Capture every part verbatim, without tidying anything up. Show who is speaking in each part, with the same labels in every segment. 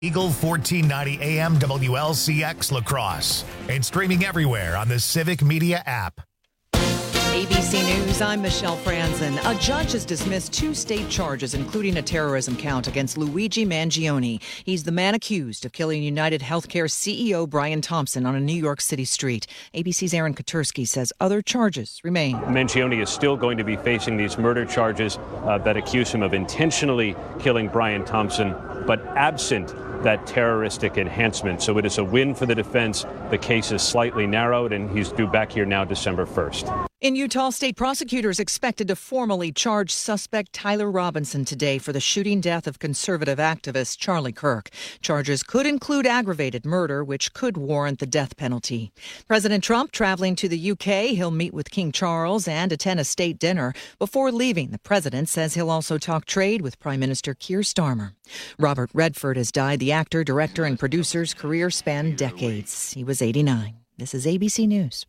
Speaker 1: Eagle fourteen ninety A M W L C X La Crosse and streaming everywhere on the Civic Media app.
Speaker 2: A B C News, I'm Michelle Franzen. A judge has dismissed two state charges, including a terrorism count against Luigi Mangione. He's the man accused of killing United Healthcare C E O Brian Thompson on a New York City street. A B C's Aaron Katersky says other charges remain.
Speaker 3: Mangione is still going to be facing these murder charges uh, that accuse him of intentionally killing Brian Thompson, but absent that terroristic enhancement. So it is a win for the defense. The case is slightly narrowed, and he's due back here now December first.
Speaker 2: In Utah, state prosecutors expected to formally charge suspect Tyler Robinson today for the shooting death of conservative activist Charlie Kirk. Charges could include aggravated murder, which could warrant the death penalty. President Trump traveling to the U K. He'll meet with King Charles and attend a state dinner. Before leaving, the president says he'll also talk trade with Prime Minister Keir Starmer. Robert Redford has died. The actor, director, and producer's career spanned decades. He was eighty-nine. This is A B C News.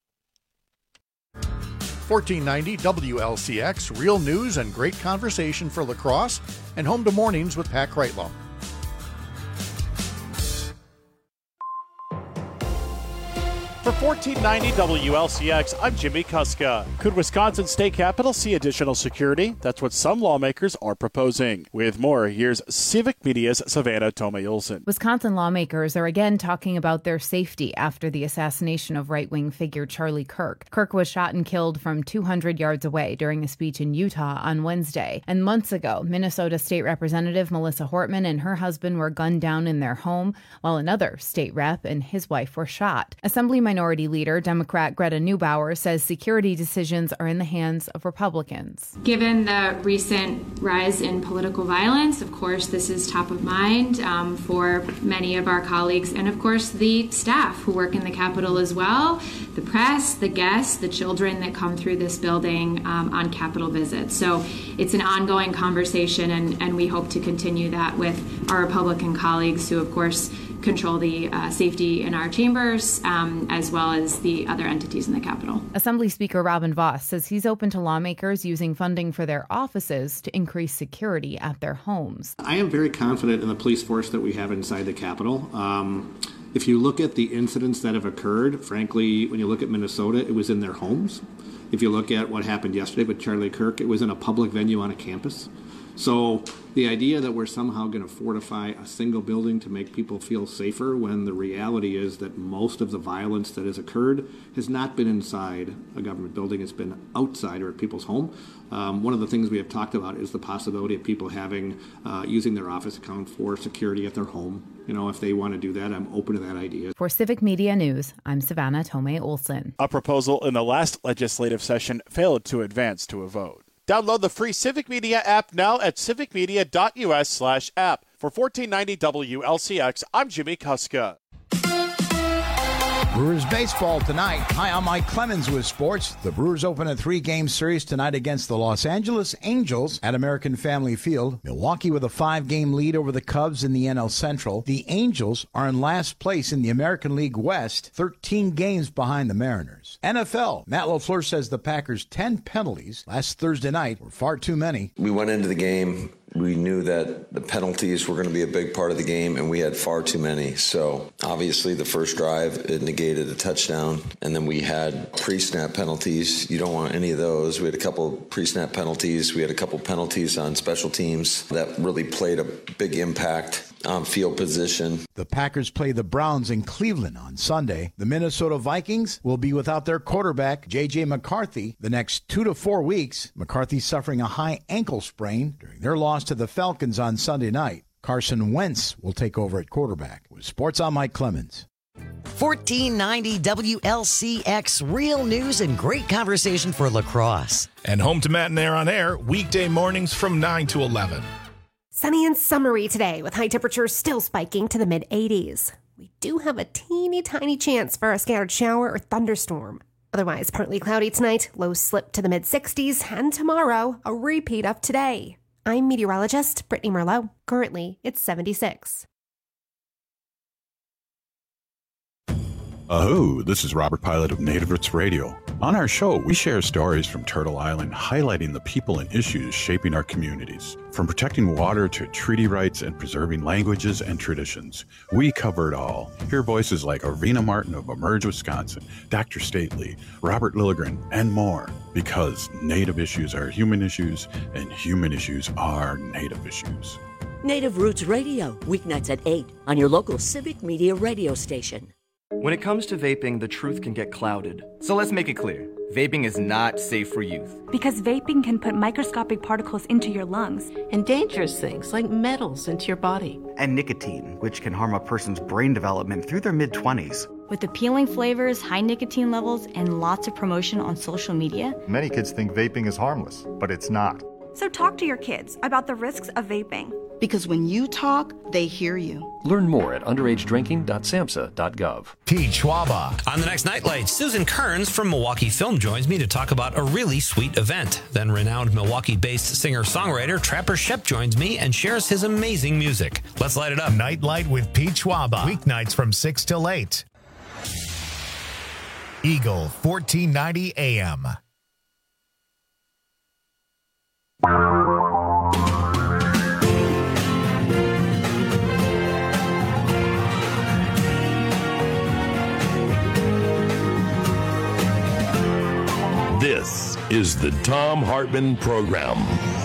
Speaker 4: fourteen ninety W L C X, real news and great conversation for La Crosse, and home to mornings with Pat Kreitlow.
Speaker 5: For fourteen ninety W L C X, I'm Jimmy Kuska. Could Wisconsin State Capitol see additional security? That's what some lawmakers are proposing. With more, here's Civic Media's Savannah Tomei-Olson.
Speaker 6: Wisconsin lawmakers are again talking about their safety after the assassination of right-wing figure Charlie Kirk. Kirk was shot and killed from two hundred yards away during a speech in Utah on Wednesday. And months ago, Minnesota State Representative Melissa Hortman and her husband were gunned down in their home, while another state rep and his wife were shot. Assemblyman Minority Leader, Democrat Greta Neubauer, says security decisions are in the hands of Republicans.
Speaker 7: Given the recent rise in political violence, of course, this is top of mind um, for many of our colleagues and, of course, the staff who work in the Capitol as well, the press, the guests, the children that come through this building um, on Capitol visits. So it's an ongoing conversation, and, and we hope to continue that with our Republican colleagues who, of course, control the uh, safety in our chambers, um, as well as the other entities in the Capitol.
Speaker 6: Assembly Speaker Robin Vos says he's open to lawmakers using funding for their offices to increase security at their homes.
Speaker 8: I am very confident in the police force that we have inside the Capitol. Um, if you look at the incidents that have occurred, frankly, when you look at Minnesota, it was in their homes. If you look at what happened yesterday with Charlie Kirk, it was in a public venue on a campus. So the idea that we're somehow going to fortify a single building to make people feel safer, when the reality is that most of the violence that has occurred has not been inside a government building, it's been outside or at people's home. Um, one of the things we have talked about is the possibility of people having, uh, using their office account for security at their home. You know, if they want to do that, I'm open to that idea.
Speaker 6: For Civic Media News, I'm Savannah Tomei-Olson.
Speaker 5: A proposal in the last legislative session failed to advance to a vote. Download the free Civic Media app now at civicmedia.us slash app. For fourteen ninety W L C X, I'm Jimmy Kuska.
Speaker 9: Brewers baseball tonight. Hi, I'm Mike Clemens with sports. The Brewers open a three-game series tonight against the Los Angeles Angels at American Family Field. Milwaukee with a five-game lead over the Cubs in the N L Central. The Angels are in last place in the American League West, thirteen games behind the Mariners. N F L. Matt LaFleur says the Packers' ten penalties last Thursday night were far too many.
Speaker 10: We went into the game. We knew that the penalties were going to be a big part of the game, and we had far too many. So obviously the first drive, it negated a touchdown, and then we had pre-snap penalties. You don't want any of those. We had a couple pre-snap penalties. We had a couple penalties on special teams that really played a big impact on field position.
Speaker 9: The Packers play the Browns in Cleveland on Sunday. The Minnesota Vikings will be without their quarterback, J J McCarthy, the next two to four weeks. McCarthy suffering a high ankle sprain during their loss to the Falcons on Sunday night. Carson Wentz will take over at quarterback. With sports, I'm Mike Clemens.
Speaker 11: fourteen ninety W L C X, real news and great conversation for La Crosse.
Speaker 1: And home to Matt and Air on Air, weekday mornings from nine to eleven.
Speaker 12: Sunny and summery today, with high temperatures still spiking to the mid eighties. We do have a teeny tiny chance for a scattered shower or thunderstorm. Otherwise, partly cloudy tonight, lows slip to the mid sixties, and tomorrow, a repeat of today. I'm meteorologist Brittany Merlot. Currently, it's seventy-six.
Speaker 13: Oh, this is Robert Pilot of Native Roots Radio. On our show, we share stories from Turtle Island highlighting the people and issues shaping our communities. From protecting water to treaty rights and preserving languages and traditions, we cover it all. Hear voices like Arvina Martin of Emerge, Wisconsin, Doctor Stately, Robert Lilligren, and more. Because Native issues are human issues, and human issues are Native issues.
Speaker 14: Native Roots Radio, weeknights at eight on your local Civic Media radio station.
Speaker 15: When it comes to vaping, the truth can get clouded. So let's make it clear. Vaping is not safe for youth.
Speaker 16: Because vaping can put microscopic particles into your lungs.
Speaker 17: And dangerous things like metals into your body.
Speaker 18: And nicotine, which can harm a person's brain development through their mid-twenties.
Speaker 19: With appealing flavors, high nicotine levels, and lots of promotion on social media.
Speaker 20: Many kids think vaping is harmless, but it's not.
Speaker 16: So talk to your kids about the risks of vaping.
Speaker 17: Because when you talk, they hear you.
Speaker 21: Learn more at underage drinking dot samhsa dot gov.
Speaker 1: Pete Schwaba.
Speaker 22: On the next Nightlight, Susan Kearns from Milwaukee Film joins me to talk about a really sweet event. Then renowned Milwaukee-based singer-songwriter Trapper Shep joins me and shares his amazing music. Let's light it up.
Speaker 1: Nightlight with Pete Schwaba. Weeknights from six till eight. Eagle fourteen ninety A M.
Speaker 23: This is the Thom Hartmann Program.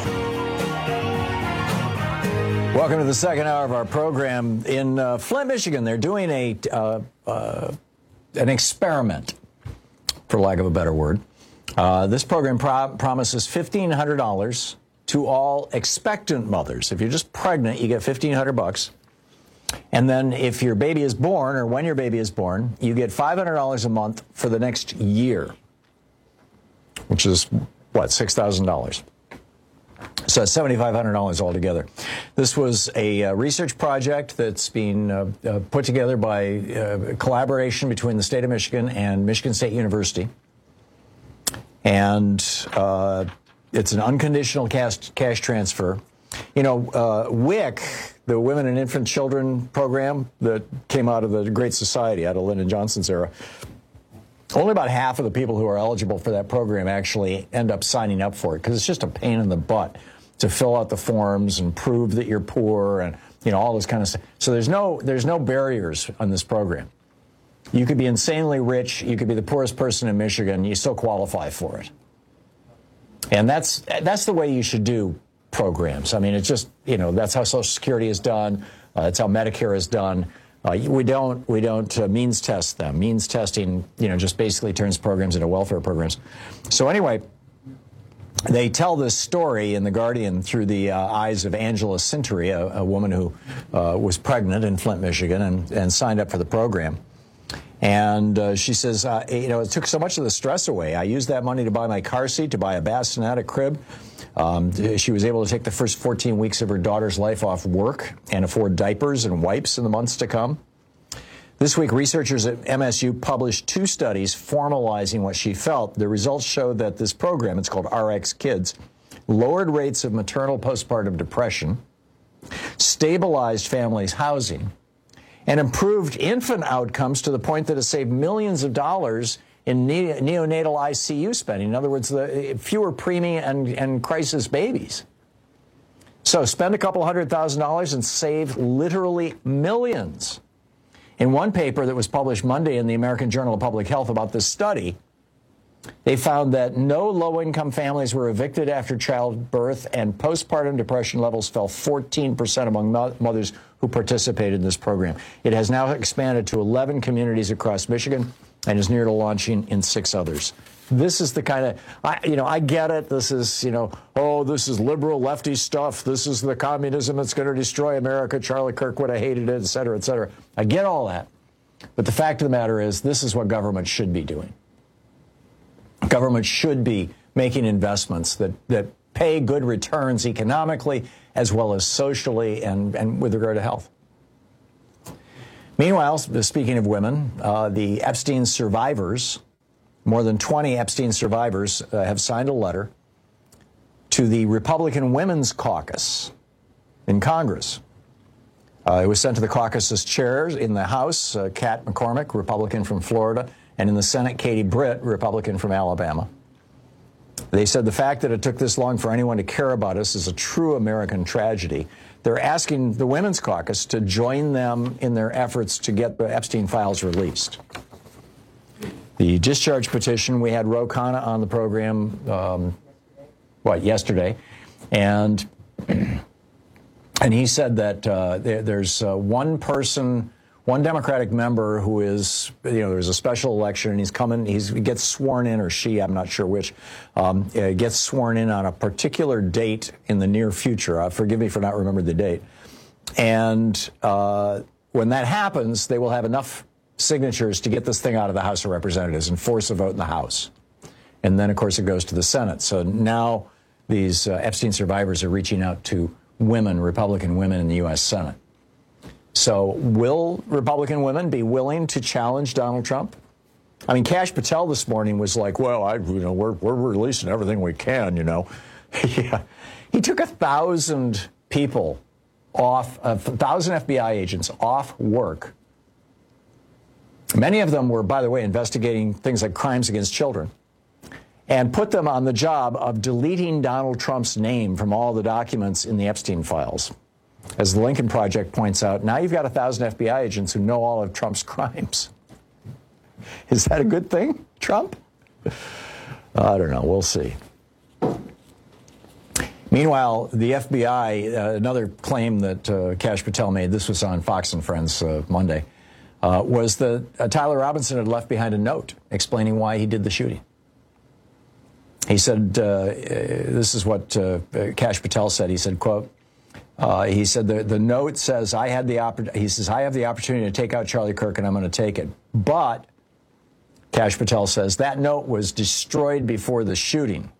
Speaker 24: Welcome to the second hour of our program. In uh, Flint, Michigan, they're doing a uh, uh, an experiment, for lack of a better word. Uh, this program pro- promises fifteen hundred dollars to all expectant mothers. If you're just pregnant, you get fifteen hundred bucks. And then if your baby is born, or when your baby is born, you get five hundred dollars a month for the next year, which is, what, six thousand dollars. So that's seven thousand five hundred dollars altogether. This was a uh, research project that's being uh, uh, put together by uh, collaboration between the state of Michigan and Michigan State University. And uh, it's an unconditional cash, cash transfer. You know, uh, W I C, the Women and Infant Children program that came out of the Great Society, out of Lyndon Johnson's era, only about half of the people who are eligible for that program actually end up signing up for it, because it's just a pain in the butt to fill out the forms and prove that you're poor and, you know, all this kind of stuff. So there's no there's no barriers on this program. You could be insanely rich, you could be the poorest person in Michigan, you still qualify for it. And that's that's the way you should do programs. I mean, it's just, you know, that's how Social Security is done. Uh, that's how Medicare is done. Uh, we don't we don't uh, means test them. Means testing, you know, just basically turns programs into welfare programs. So anyway, they tell this story in The Guardian through the uh, eyes of Angela Sintry, a, a woman who uh, was pregnant in Flint, Michigan, and, and signed up for the program. And uh, she says, uh, you know, it took so much of the stress away. I used that money to buy my car seat, to buy a bassinet, a crib. Um, she was able to take the first fourteen weeks of her daughter's life off work and afford diapers and wipes in the months to come. This week, researchers at M S U published two studies formalizing what she felt. The results show that this program, it's called R X Kids, lowered rates of maternal postpartum depression, stabilized families' housing, and improved infant outcomes to the point that it saved millions of dollars in ne- neonatal I C U spending. In other words, the fewer preemie and, and crisis babies. So spend a couple hundred thousand dollars and save literally millions. In one paper that was published Monday in the American Journal of Public Health about this study, they found that no low-income families were evicted after childbirth, and postpartum depression levels fell fourteen percent among mo- mothers who participated in this program. It has now expanded to eleven communities across Michigan and is near to launching in six others. This is the kind of, I, you know, I get it. This is, you know, oh, this is liberal lefty stuff. This is the communism that's going to destroy America. Charlie Kirk would have hated it, et cetera, et cetera. I get all that. But the fact of the matter is, this is what government should be doing. Government should be making investments that, that pay good returns economically as well as socially and, and with regard to health. Meanwhile, speaking of women, uh, the Epstein survivors, more than twenty Epstein survivors uh, have signed a letter to the Republican Women's Caucus in Congress. Uh, it was sent to the caucus's chairs in the House, uh, Kat McCormick, Republican from Florida, and in the Senate, Katie Britt, Republican from Alabama. They said the fact that it took this long for anyone to care about us is a true American tragedy. They're asking the Women's Caucus to join them in their efforts to get the Epstein files released. The discharge petition, we had Ro Khanna on the program, um, what, yesterday, and and he said that uh, there, there's uh, one person, one Democratic member who is, you know, there's a special election, and he's coming, he's, he gets sworn in, or she, I'm not sure which, um, uh, gets sworn in on a particular date in the near future. Uh, forgive me for not remembering the date. And uh, when that happens, they will have enough signatures to get this thing out of the House of Representatives and force a vote in the House. And then, of course, it goes to the Senate. So now these uh, Epstein survivors are reaching out to women, Republican women in the U S Senate. So will Republican women be willing to challenge Donald Trump? I mean, Kash Patel this morning was like, well, I, you know, we're, we're releasing everything we can, you know. Yeah. He took a thousand people off, a thousand F B I agents off work. Many of them were, by the way, investigating things like crimes against children, and put them on the job of deleting Donald Trump's name from all the documents in the Epstein files. As the Lincoln Project points out, now you've got a thousand F B I agents who know all of Trump's crimes. Is that a good thing, Trump? I don't know. We'll see. Meanwhile, the F B I, uh, another claim that uh, Kash Patel made, this was on Fox and Friends uh, Monday, uh, was that uh, Tyler Robinson had left behind a note explaining why he did the shooting. He said, uh, this is what uh, Kash Patel said. He said, quote, uh, he said, the, the note says, I had the oppor- he says, I have the opportunity to take out Charlie Kirk, and I'm going to take it. But, Kash Patel says, that note was destroyed before the shooting.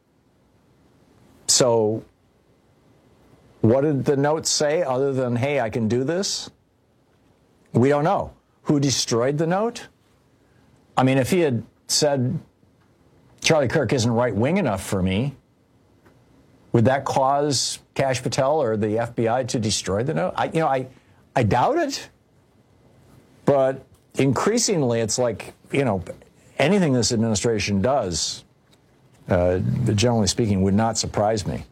Speaker 24: So, what did the note say other than, hey, I can do this? We don't know. Who destroyed the note? I mean, if he had said, Charlie Kirk isn't right-wing enough for me, would that cause Kash Patel or the F B I to destroy the note? I, you know, I, I doubt it. But increasingly, it's like, you know, anything this administration does, uh, generally speaking, would not surprise me.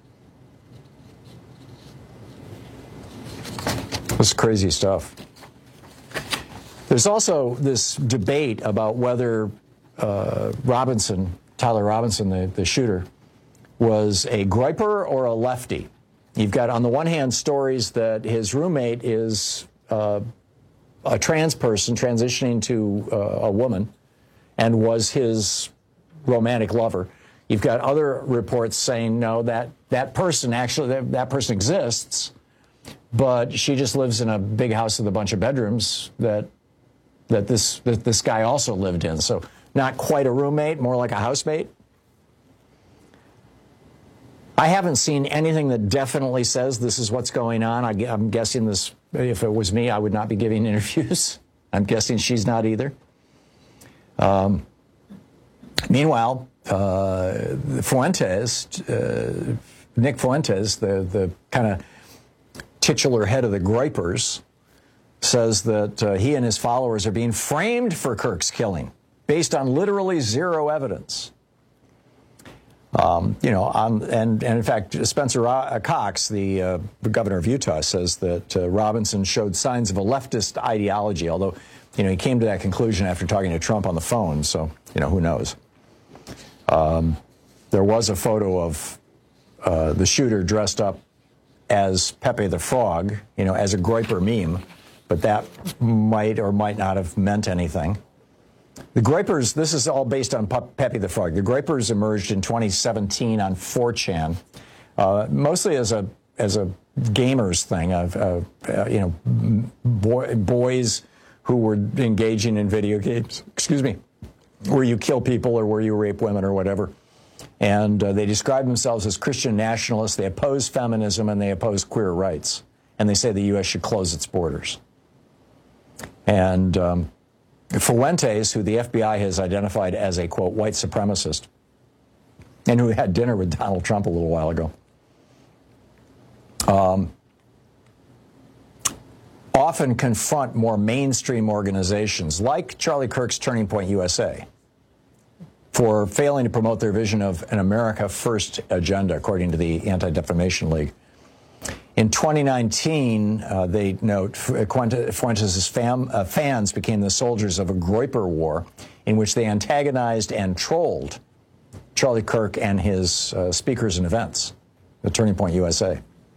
Speaker 24: This is crazy stuff. There's also this debate about whether uh, Robinson, Tyler Robinson, the, the shooter, was a griper or a lefty. You've got, on the one hand, stories that his roommate is uh, a trans person transitioning to uh, a woman and was his romantic lover. You've got other reports saying, no, that, that person actually, that, that person exists, but she just lives in a big house with a bunch of bedrooms that that this that this guy also lived in. So not quite a roommate, more like a housemate. I haven't seen anything that definitely says this is what's going on. I, I'm guessing this, if it was me, I would not be giving interviews. I'm guessing she's not either. Um, meanwhile, uh, Fuentes, uh, Nick Fuentes, the, the kind of titular head of the Gripers, says that uh, he and his followers are being framed for Kirk's killing based on literally zero evidence. Um, you know, um, and, and in fact, Spencer Ro- Cox, the, uh, the governor of Utah, says that uh, Robinson showed signs of a leftist ideology, although, you know, he came to that conclusion after talking to Trump on the phone, so, you know, who knows. Um, there was a photo of uh, the shooter dressed up as Pepe the Frog, you know, as a Groiper meme, but that might or might not have meant anything. The Groipers, this is all based on Pepe the Frog. The Groipers emerged in twenty seventeen on four chan, uh, mostly as a as a gamers thing of, uh, uh, you know, boy, boys who were engaging in video games. Excuse me, where you kill people or where you rape women or whatever. And uh, they describe themselves as Christian nationalists. They oppose feminism and they oppose queer rights. And they say the U S should close its borders. And um, Fuentes, who the F B I has identified as a, quote, white supremacist, and who had dinner with Donald Trump a little while ago, um, often confront more mainstream organizations like Charlie Kirk's Turning Point U S A for failing to promote their vision of an America First agenda, according to the Anti-Defamation League. In twenty nineteen, uh, they note, Fuentes' fam, uh, fans became the soldiers of a Groyper war in which they antagonized and trolled Charlie Kirk and his uh, speakers and events, the Turning Point U S A.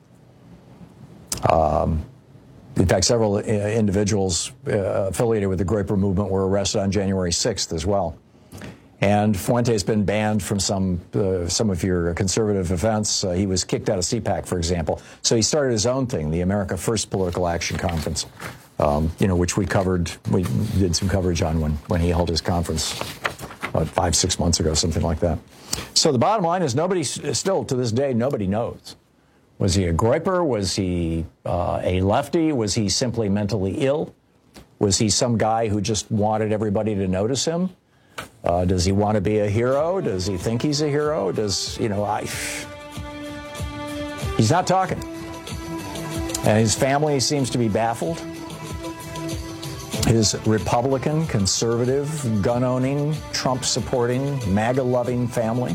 Speaker 24: Um, in fact, several uh, individuals uh, affiliated with the Groyper movement were arrested on January sixth as well. And Fuentes has been banned from some uh, some of your conservative events. Uh, he was kicked out of C PAC, for example. So he started his own thing, the America First Political Action Conference, um, you know, which we covered, we did some coverage on when, when he held his conference about five, six months ago, something like that. So the bottom line is nobody, still to this day, nobody knows. Was he a Groyper? Was he uh, a lefty? Was he simply mentally ill? Was he some guy who just wanted everybody to notice him? Uh, does he want to be a hero? Does he think he's a hero? Does, you know, I... He's not talking. And his family seems to be baffled. His Republican, conservative, gun-owning, Trump-supporting, MAGA-loving family.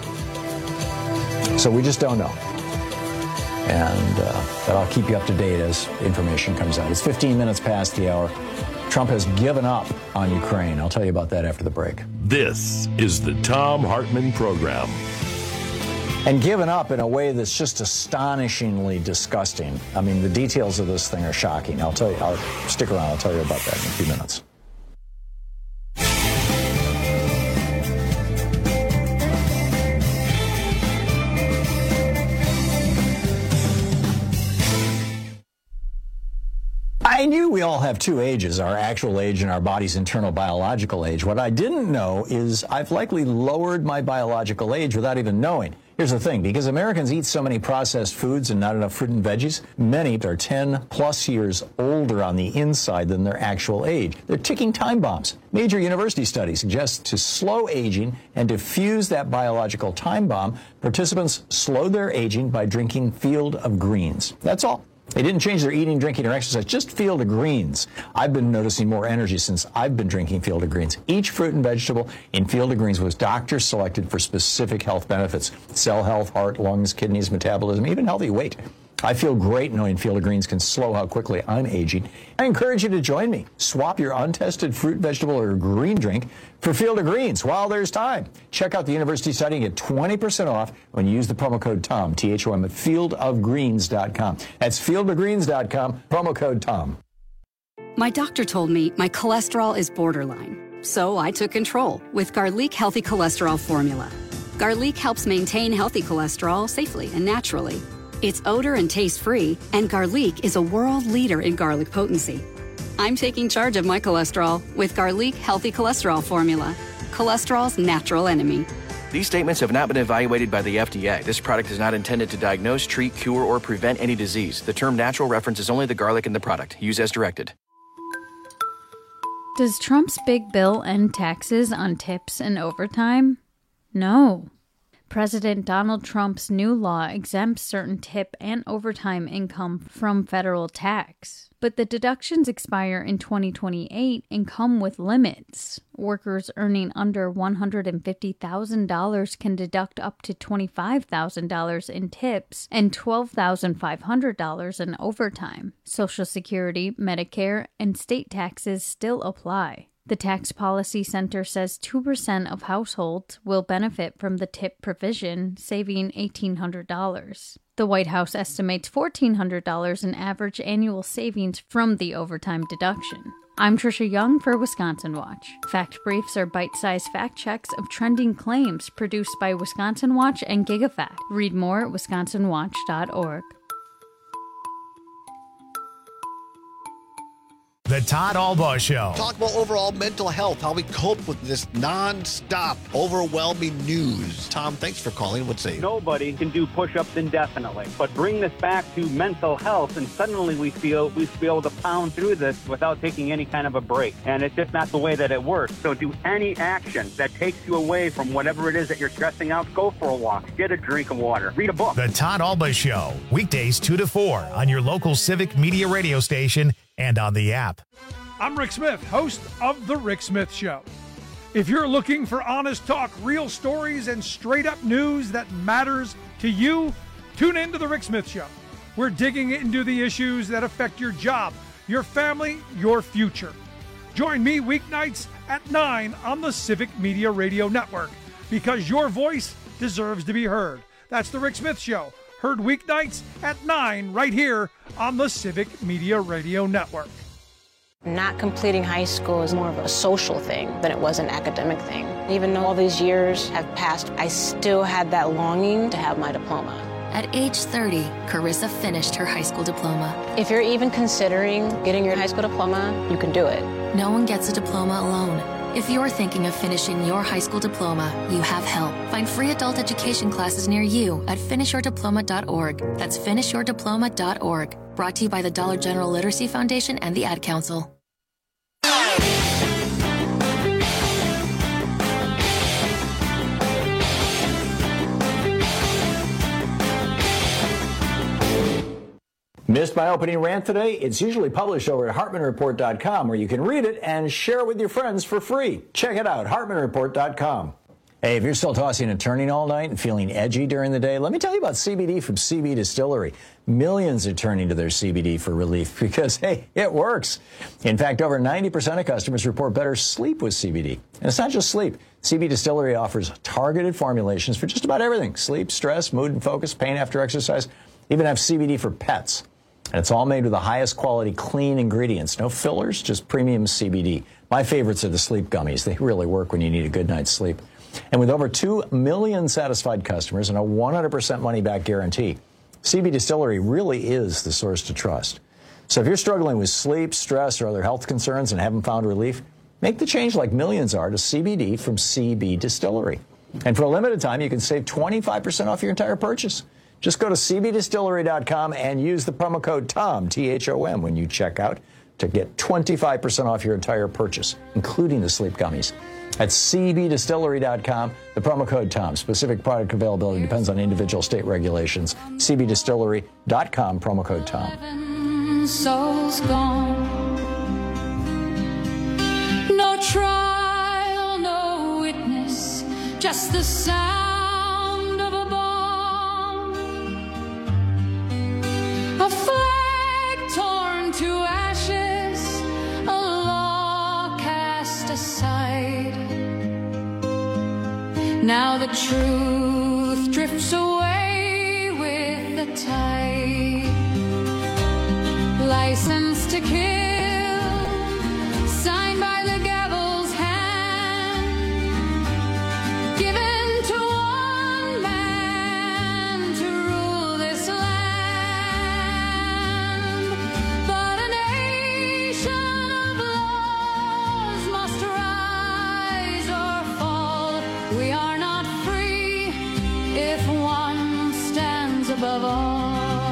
Speaker 24: So we just don't know. And uh, but I'll keep you up to date as information comes out. It's fifteen minutes past the hour. Trump has given up on Ukraine. I'll tell you about that after the break.
Speaker 23: This is the Thom Hartmann Program.
Speaker 24: And given up in a way that's just astonishingly disgusting. I mean, the details of this thing are shocking. I'll tell you, I'll stick around. I'll tell you about that in a few minutes. I knew we all have two ages, our actual age and our body's internal biological age. What I didn't know is I've likely lowered my biological age without even knowing. Here's the thing, because Americans eat so many processed foods and not enough fruit and veggies, many are ten plus years older on the inside than their actual age. They're ticking time bombs. Major university studies suggest to slow aging and diffuse that biological time bomb, participants slowed their aging by drinking Field of Greens. That's all. They didn't change their eating, drinking, or exercise, just Field of Greens. I've been noticing more energy since I've been drinking Field of Greens. Each fruit and vegetable in Field of Greens was doctor selected for specific health benefits: cell health, heart, lungs, kidneys, metabolism, even healthy weight. I feel great knowing Field of Greens can slow how quickly I'm aging. I encourage you to join me. Swap your untested fruit, vegetable, or green drink for Field of Greens while there's time. Check out the university study and get twenty percent off when you use the promo code TOM, T H O M, at field of greens dot com. That's field of greens dot com, promo code TOM.
Speaker 2: My doctor told me my cholesterol is borderline, so I took control with Garlic Healthy Cholesterol Formula. Garlic helps maintain healthy cholesterol safely and naturally. It's odor and taste-free, and Garlic is a world leader in garlic potency. I'm taking charge of my cholesterol with Garlic Healthy Cholesterol Formula, cholesterol's natural enemy.
Speaker 15: These statements have not been evaluated by the F D A. This product is not intended to diagnose, treat, cure, or prevent any disease. The term natural references only the garlic in the product. Use as directed.
Speaker 3: Does Trump's big bill end taxes on tips and overtime? No. President Donald Trump's new law exempts certain tip and overtime income from federal tax. But the deductions expire in twenty twenty-eight and come with limits. Workers earning under one hundred fifty thousand dollars can deduct up to twenty-five thousand dollars in tips and twelve thousand five hundred dollars in overtime. Social Security, Medicare, and state taxes still apply. The Tax Policy Center says two percent of households will benefit from the tip provision, saving eighteen hundred dollars. The White House estimates fourteen hundred dollars in average annual savings from the overtime deduction. I'm Trisha Young for Wisconsin Watch. Fact Briefs are bite-sized fact checks of trending claims produced by Wisconsin Watch and GigaFact. Read more at wisconsin watch dot org.
Speaker 1: The Todd Albaugh Show.
Speaker 4: Talk about overall mental health, how we cope with this non-stop, overwhelming news. Tom, thanks for calling. What's say?
Speaker 7: Nobody can do push-ups indefinitely. But bring this back to mental health, and suddenly we feel we should be able to pound through this without taking any kind of a break. And it's just not the way that it works. So do any action that takes you away from whatever it is that you're stressing out. Go for a walk. Get a drink of water. Read a book.
Speaker 1: The Todd Albaugh Show. Weekdays two to four on your local Civic Media radio station and on the app.
Speaker 5: I'm Rick Smith, host of The Rick Smith Show. If you're looking for honest talk, real stories, and straight-up news that matters to you, tune in to The Rick Smith Show. We're digging into the issues that affect your job, your family, your future. Join me weeknights at nine on the Civic Media Radio Network, because your voice deserves to be heard. That's The Rick Smith Show, heard weeknights at nine right here on the Civic Media Radio Network.
Speaker 6: Not completing high school is more of a social thing than it was an academic thing. Even though all these years have passed, I still had that longing to have my diploma.
Speaker 8: At age thirty, Carissa finished her high school diploma.
Speaker 6: If you're even considering getting your high school diploma, you can do it.
Speaker 8: No one gets a diploma alone. If you're thinking of finishing your high school diploma, you have help. Find free adult education classes near you at finish your diploma dot org. That's finish your diploma dot org. Brought to you by the Dollar General Literacy Foundation and the Ad Council.
Speaker 24: Missed my opening rant today? It's usually published over at Hartman Report dot com, where you can read it and share it with your friends for free. Check it out, Hartman Report dot com. Hey, if you're still tossing and turning all night and feeling edgy during the day, let me tell you about C B D from C B Distillery. Millions are turning to their C B D for relief because, hey, it works. In fact, over ninety percent of customers report better sleep with C B D. And it's not just sleep. C B Distillery offers targeted formulations for just about everything: sleep, stress, mood and focus, pain after exercise. Even have C B D for pets. And it's all made with the highest quality clean ingredients. No fillers, just premium C B D. My favorites are the sleep gummies. They really work when you need a good night's sleep. And with over two million satisfied customers and a one hundred percent money-back guarantee, C B Distillery really is the source to trust. So if you're struggling with sleep, stress, or other health concerns and haven't found relief, make the change like millions are to C B D from C B Distillery. And for a limited time, you can save twenty-five percent off your entire purchase. Just go to C B distillery dot com and use the promo code TOM, T H O M, when you check out to get twenty-five percent off your entire purchase, including the sleep gummies. At C B distillery dot com, the promo code TOM. Specific product availability depends on individual state regulations. C B distillery dot com, promo code TOM.
Speaker 10: Souls gone. No trial, no witness, just the sound of a bomb. A flag torn to ashes, a law cast aside. Now the truth drifts away with the tide. License to kill, signed by the gavel's hand, given to one man to rule this land. But a nation of laws must rise or fall. We are not free if one stands above all.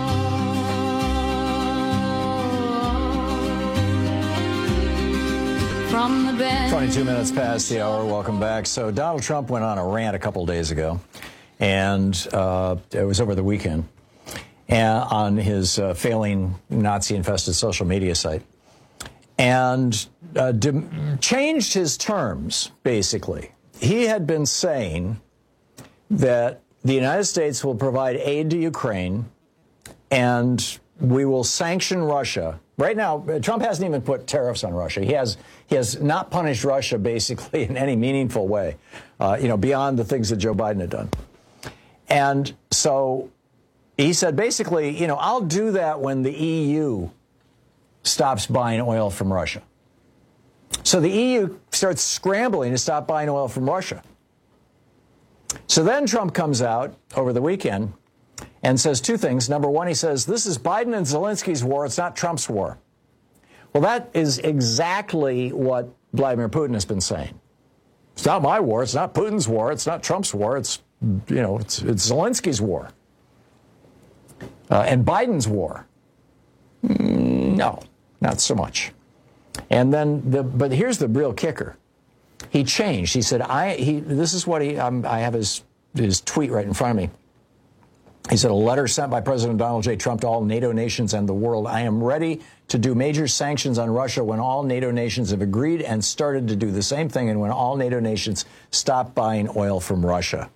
Speaker 10: From the bench.
Speaker 24: twenty-two minutes past the hour. Welcome back. So Donald Trump went on a rant a couple days ago, and uh, it was over the weekend, and on his uh, failing Nazi-infested social media site, and uh, de- changed his terms, basically. He had been saying that the United States will provide aid to Ukraine, and we will sanction Russia. Right now, Trump hasn't even put tariffs on Russia. He has he has not punished Russia, basically, in any meaningful way, uh, you know, beyond the things that Joe Biden had done. And so he said, basically, you know, I'll do that when the E U stops buying oil from Russia. So the E U starts scrambling to stop buying oil from Russia. So then Trump comes out over the weekend and says two things. Number one, he says, this is Biden and Zelensky's war. It's not Trump's war. Well, that is exactly what Vladimir Putin has been saying. It's not my war. It's not Putin's war. It's not Trump's war. It's, you know, it's, it's Zelensky's war. Uh, and Biden's war. Mm, no, not so much. And then, the, but here's the real kicker. He changed. He said, I, he, this is what he, um, I have his, his tweet right in front of me. He said, a letter sent by President Donald J. Trump to all NATO nations and the world. I am ready to do major sanctions on Russia when all NATO nations have agreed and started to do the same thing and when all NATO nations stop buying oil from Russia.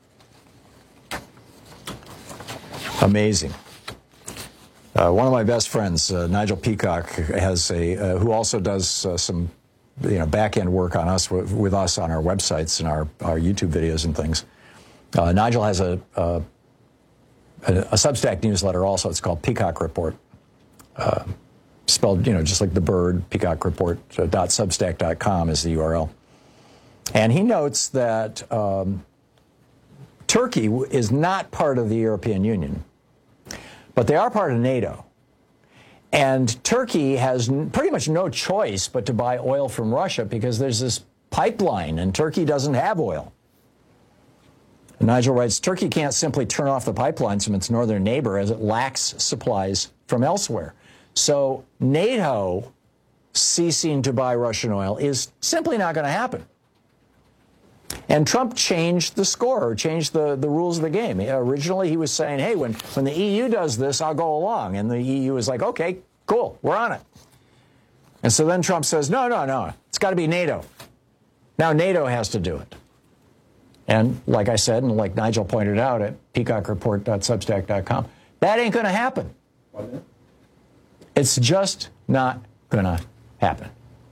Speaker 24: Amazing. Uh, one of my best friends, uh, Nigel Peacock, has a uh, who also does uh, some you know back-end work on us with, with us on our websites and our, our YouTube videos and things. Uh, Nigel has a, a A, a Substack newsletter also. It's called Peacock Report. Uh, spelled, you know, just like the bird, peacock report dot substack dot com is the U R L. And he notes that um, Turkey is not part of the European Union, but they are part of NATO. And Turkey has n- pretty much no choice but to buy oil from Russia because there's this pipeline and Turkey doesn't have oil. Nigel writes, Turkey can't simply turn off the pipelines from its northern neighbor as it lacks supplies from elsewhere. So NATO ceasing to buy Russian oil is simply not going to happen. And Trump changed the score, or changed the, the rules of the game. Originally, he was saying, hey, when, when the E U does this, I'll go along. And the E U is like, okay, cool, we're on it. And so then Trump says, no, no, no, it's got to be NATO. Now NATO has to do it. And like I said, and like Nigel pointed out at peacock report dot substack dot com, that ain't going to happen. It's just not going to happen.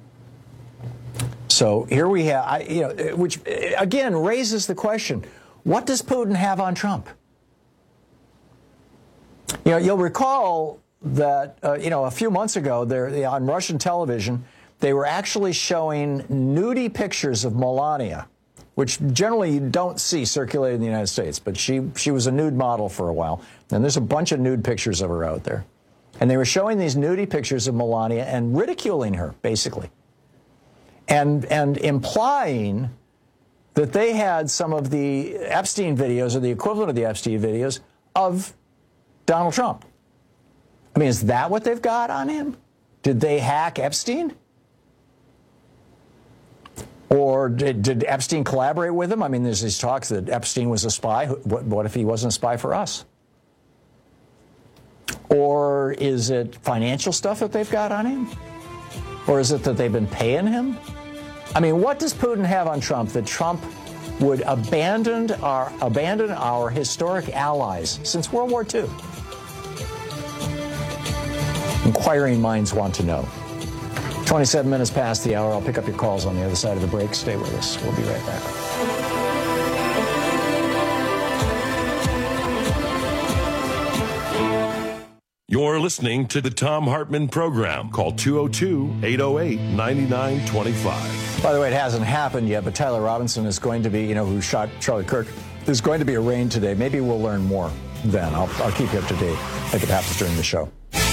Speaker 24: So here we have, I, you know, which again raises the question: what does Putin have on Trump? You know, you'll recall that uh, you know a few months ago, there on Russian television, they were actually showing nudie pictures of Melania, which generally you don't see circulated in the United States, but she, she was a nude model for a while. And there's a bunch of nude pictures of her out there. And they were showing these nudie pictures of Melania and ridiculing her, basically. And, and implying that they had some of the Epstein videos, or the equivalent of the Epstein videos, of Donald Trump. I mean, is that what they've got on him? Did they hack Epstein? Or did, did Epstein collaborate with him? I mean, there's these talks that Epstein was a spy. What, what if he wasn't a spy for us? Or is it financial stuff that they've got on him? Or is it that they've been paying him? I mean, what does Putin have on Trump that Trump would abandon our, abandon our historic allies since World War Two? Inquiring minds want to know. twenty-seven minutes past the hour. I'll pick up your calls on the other side of the break. Stay with us. We'll be right back.
Speaker 23: You're listening to the Thom Hartmann Program. Call two oh two, eight oh eight, nine nine two five.
Speaker 24: By the way, it hasn't happened yet, but Tyler Robinson is going to be, you know, who shot Charlie Kirk, is going to be arraigned today. Maybe we'll learn more then. I'll, I'll keep you up to date if it happens during the show.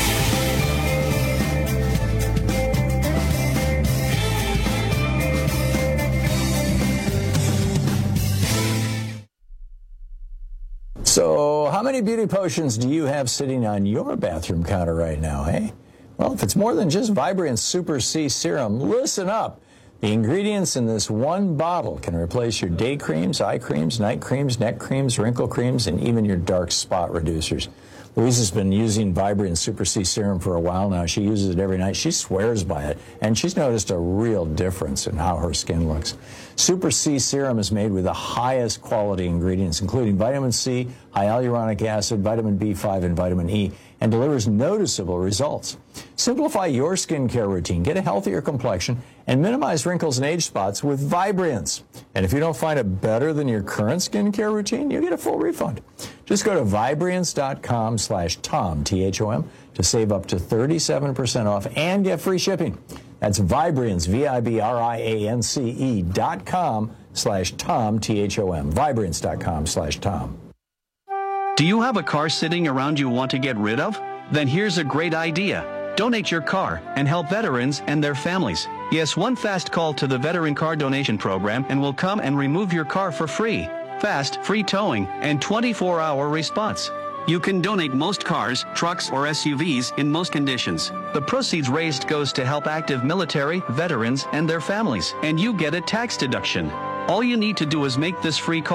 Speaker 24: So how many beauty potions do you have sitting on your bathroom counter right now, hey? Well, if it's more than just Vibrant Super C Serum, listen up. The ingredients in this one bottle can replace your day creams, eye creams, night creams, neck creams, wrinkle creams, and even your dark spot reducers. Louise has been using Vibrant Super C Serum for a while now. She uses it every night. She swears by it, and she's noticed a real difference in how her skin looks. Super C Serum is made with the highest quality ingredients, including vitamin C, hyaluronic acid, vitamin B five, and vitamin E, and delivers noticeable results. Simplify your skincare routine, get a healthier complexion, and minimize wrinkles and age spots with Vibrance. And if you don't find it better than your current skincare routine, you get a full refund. Just go to Vibrance.com slash Tom, T H O M, to save up to thirty-seven percent off and get free shipping. That's Vibrance, V I B R I A N C E dot com slash Tom, T H O M. Vibrance.com slash Tom.
Speaker 9: Do you have a car sitting around you want to get rid of? Then here's a great idea. Donate your car and help veterans and their families. Yes, one fast call to the Veteran Car Donation Program and we'll come and remove your car for free. Fast, free towing, and twenty-four hour response. You can donate most cars, trucks, or S U Vs in most conditions. The proceeds raised goes to help active military, veterans, and their families, and you get a tax deduction. All you need to do is make this free call.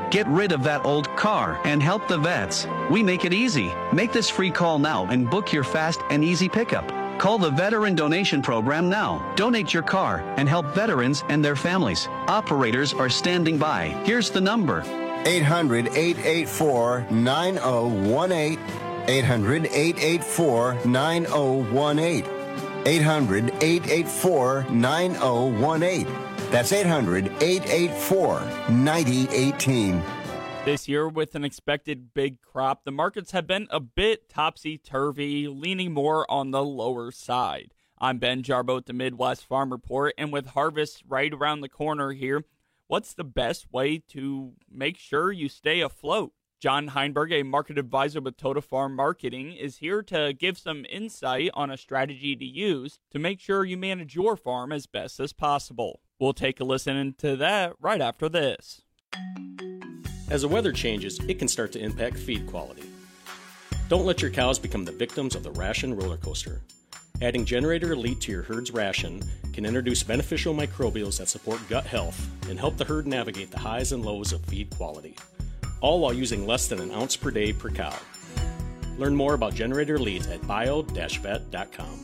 Speaker 9: Get rid of that old car and help the vets. We make it easy. Make this free call now and book your fast and easy pickup. Call the Veteran Donation Program now. Donate your car and help veterans and their families. Operators are standing by. Here's the number.
Speaker 11: eight hundred, eight eight four, nine oh one eight. eight hundred, eight eight four, nine oh one eight. eight hundred, eight eight four, nine oh one eight. That's eight hundred, eight eight four, nine oh one eight.
Speaker 12: This year, with an expected big crop, the markets have been a bit topsy-turvy, leaning more on the lower side. I'm Ben Jarbo at the Midwest Farm Report, and with harvest right around the corner here, what's the best way to make sure you stay afloat? John Heinberg, a market advisor with Total Farm Marketing, is here to give some insight on a strategy to use to make sure you manage your farm as best as possible. We'll take a listen into that right after this.
Speaker 13: As the weather changes, it can start to impact feed quality. Don't let your cows become the victims of the ration roller coaster. Adding Generator Elite to your herd's ration can introduce beneficial microbials that support gut health and help the herd navigate the highs and lows of feed quality, all while using less than an ounce per day per cow. Learn more about Generator Elite at bio dash vet dot com.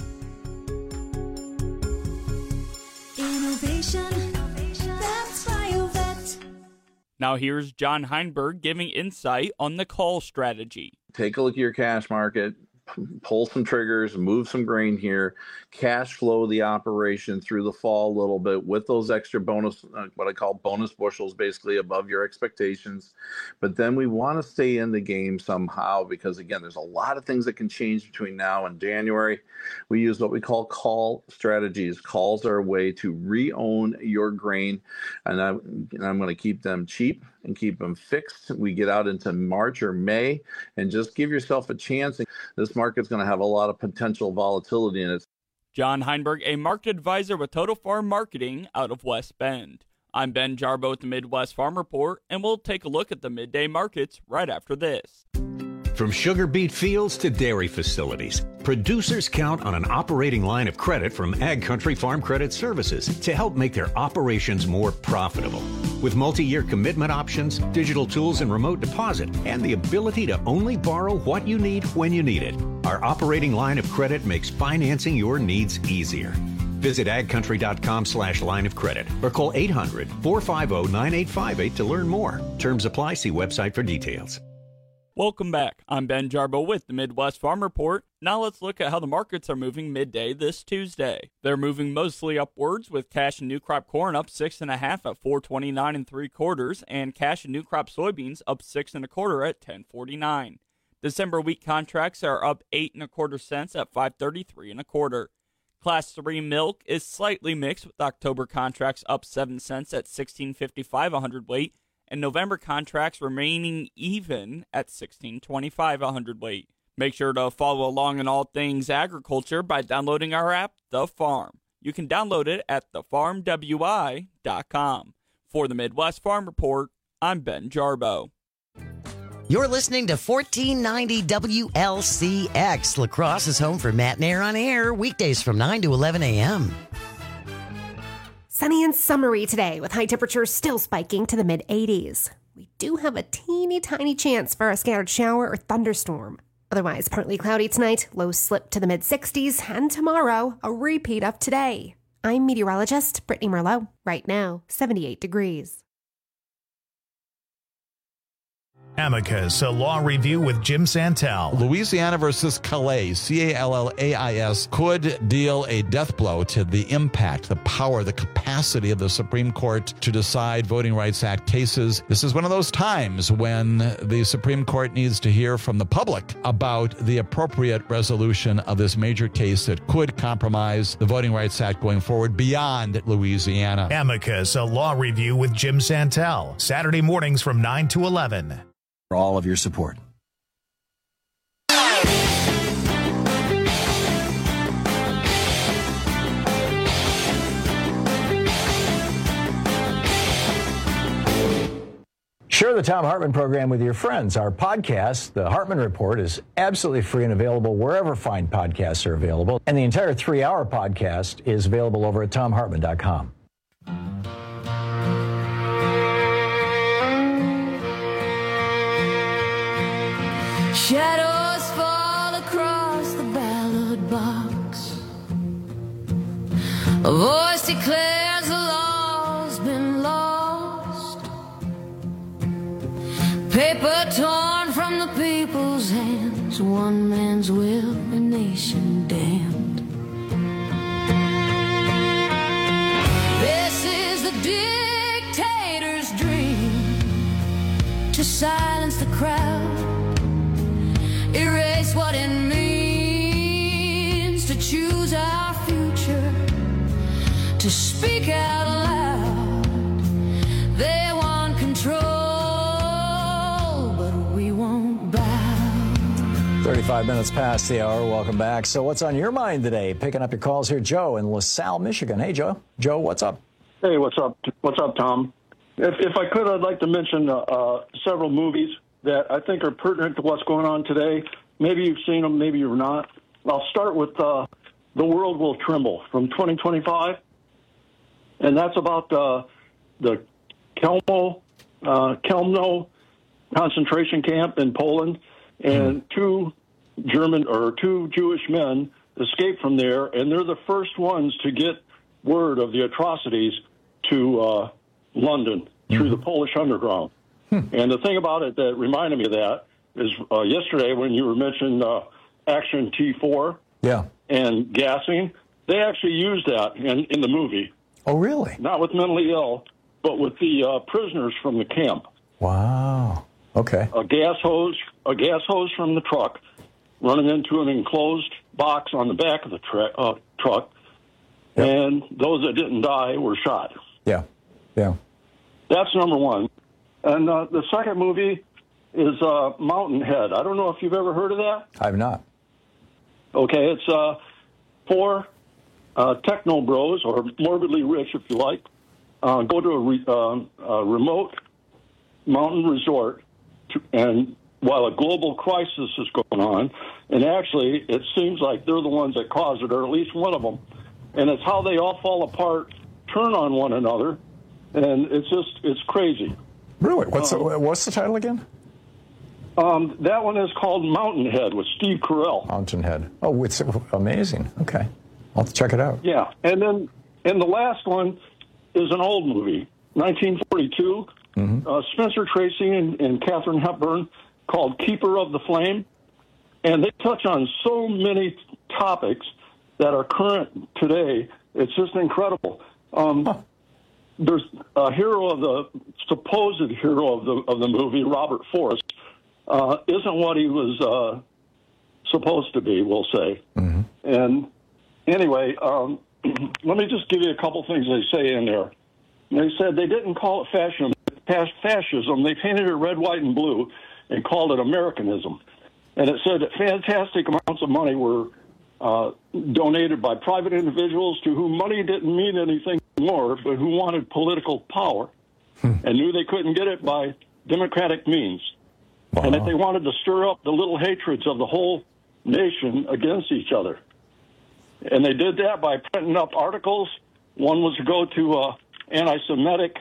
Speaker 10: Innovation, that's BioVet.
Speaker 12: Now here's John Heinberg giving insight on the call strategy.
Speaker 14: Take a look at your cash market, pull some triggers, move some grain here, cash flow the operation through the fall a little bit with those extra bonus, uh, what I call bonus bushels, basically above your expectations. But then we want to stay in the game somehow because, again, there's a lot of things that can change between now and January. We use what we call call strategies. Calls are a way to re-own your grain, and, I, and I'm going to keep them cheap and keep them fixed. We get out into March or May and just give yourself a chance. This market's going to have a lot of potential volatility in it.
Speaker 12: John Heinberg, a market advisor with Total Farm Marketing out of West Bend. I'm Ben Jarbo at the Midwest Farm Report, and we'll take a look at the midday markets right after this.
Speaker 25: From sugar beet fields to dairy facilities, producers count on an operating line of credit from Ag Country Farm Credit Services to help make their operations more profitable. With multi-year commitment options, digital tools and remote deposit, and the ability to only borrow what you need when you need it, our operating line of credit makes financing your needs easier. Visit agcountry.com slash line of credit or call eight hundred, four five zero, nine eight five eight to learn more. Terms apply. See website for details.
Speaker 12: Welcome back. I'm Ben Jarbo with the Midwest Farm Report. Now let's look at how the markets are moving midday this Tuesday. They're moving mostly upwards with cash and new crop corn up six and a half at four twenty-nine and three quarters, and cash and new crop soybeans up six and a quarter at ten forty-nine. December wheat contracts are up eight and a quarter cents at five thirty-three and a quarter. Class three milk is slightly mixed with October contracts up seven cents at sixteen fifty-five a hundredweight, and November contracts remaining even at sixteen twenty-five a hundredweight. Make sure to follow along in all things agriculture by downloading our app, The Farm. You can download it at the farm w i dot com. For the Midwest Farm Report, I'm Ben Jarbo.
Speaker 26: You're listening to fourteen ninety W L C X. La Crosse is home for Matt and Air on Air, weekdays from nine to eleven a.m.
Speaker 27: Sunny and summery today, with high temperatures still spiking to the mid eighties. We do have a teeny tiny chance for a scattered shower or thunderstorm. Otherwise, partly cloudy tonight, lows slip to the mid sixties, and tomorrow, a repeat of today. I'm meteorologist Brittany Merlot. Right now, seventy-eight degrees.
Speaker 1: Amicus, a law review with Jim Santel.
Speaker 28: Louisiana versus Calais, C A L L A I S, could deal a death blow to the impact, the power, the capacity of the Supreme Court to decide Voting Rights Act cases. This is one of those times when the Supreme Court needs to hear from the public about the appropriate resolution of this major case that could compromise the Voting Rights Act going forward beyond Louisiana.
Speaker 1: Amicus, a law review with Jim Santel. Saturday mornings from nine to eleven.
Speaker 29: For all of your support.
Speaker 24: Share the Thom Hartmann program with your friends. Our podcast, The Hartmann Report, is absolutely free and available wherever fine podcasts are available. And the entire three-hour podcast is available over at thom hartmann dot com.
Speaker 10: Shadows fall across the ballot box. A voice declares the law's been lost. Paper torn from the people's hands. One man's will, a nation damned. This is the dictator's dream, to silence the crowd, erase what it means to choose our future, to speak out loud. They want control, but we won't bow.
Speaker 24: thirty-five minutes past the hour. Welcome back. So what's on your mind today? Picking up your calls here, Joe in LaSalle, Michigan. Hey, Joe. Joe, what's up?
Speaker 2: Hey, what's up? What's up, Tom? If, if I could, I'd like to mention uh, uh, several movies that I think are pertinent to what's going on today. Maybe you've seen them, maybe you're not. I'll start with uh, The World Will Tremble from twenty twenty-five. And that's about uh, the Kelmo, uh, Kelmno concentration camp in Poland. And two German or two Jewish men escaped from there, and they're the first ones to get word of the atrocities to uh, London through the Polish underground. And the thing about it that reminded me of that is uh, yesterday when you were mentioning uh, Action T four
Speaker 24: yeah.
Speaker 2: and gassing, they actually used that in, in the movie.
Speaker 24: Oh, really?
Speaker 2: Not with mentally ill, but with the uh, prisoners from the camp.
Speaker 24: Wow. Okay.
Speaker 2: A gas hose, a gas hose from the truck, running into an enclosed box on the back of the tra- uh, truck, yep. And those that didn't die were shot.
Speaker 24: Yeah, yeah.
Speaker 2: That's number one. And uh, the second movie is uh, Mountain Head. I don't know if you've ever heard of that.
Speaker 24: I've not.
Speaker 2: Okay, it's uh, four uh, techno bros, or morbidly rich, if you like, uh, go to a, re- uh, a remote mountain resort, to, and while a global crisis is going on, and actually it seems like they're the ones that caused it, or at least one of them, and it's how they all fall apart, turn on one another, and it's just, it's crazy.
Speaker 24: Really? What's,
Speaker 2: um,
Speaker 24: the, what's the title again?
Speaker 2: Um, that one is called Mountain Head with Steve Carell.
Speaker 24: Mountain Head. Oh, it's amazing. Okay. I'll have to check it out.
Speaker 2: Yeah. And then, and the last one is an old movie, nineteen forty-two. Mm-hmm. Uh, Spencer Tracy and, and Katharine Hepburn, called Keeper of the Flame. And they touch on so many topics that are current today. It's just incredible. Um, huh. There's a hero of the, supposed hero of the of the movie, Robert Forrest, uh, isn't what he was uh, supposed to be, we'll say. Mm-hmm. And anyway, um, let me just give you a couple things they say in there. They said they didn't call it fascism. Fascism. They painted it red, white, and blue and called it Americanism. And it said that fantastic amounts of money were uh, donated by private individuals to whom money didn't mean anything more, but who wanted political power hmm. and knew they couldn't get it by democratic means. Wow. And that they wanted to stir up the little hatreds of the whole nation against each other. And they did that by printing up articles. One was to go to uh, anti-Semitic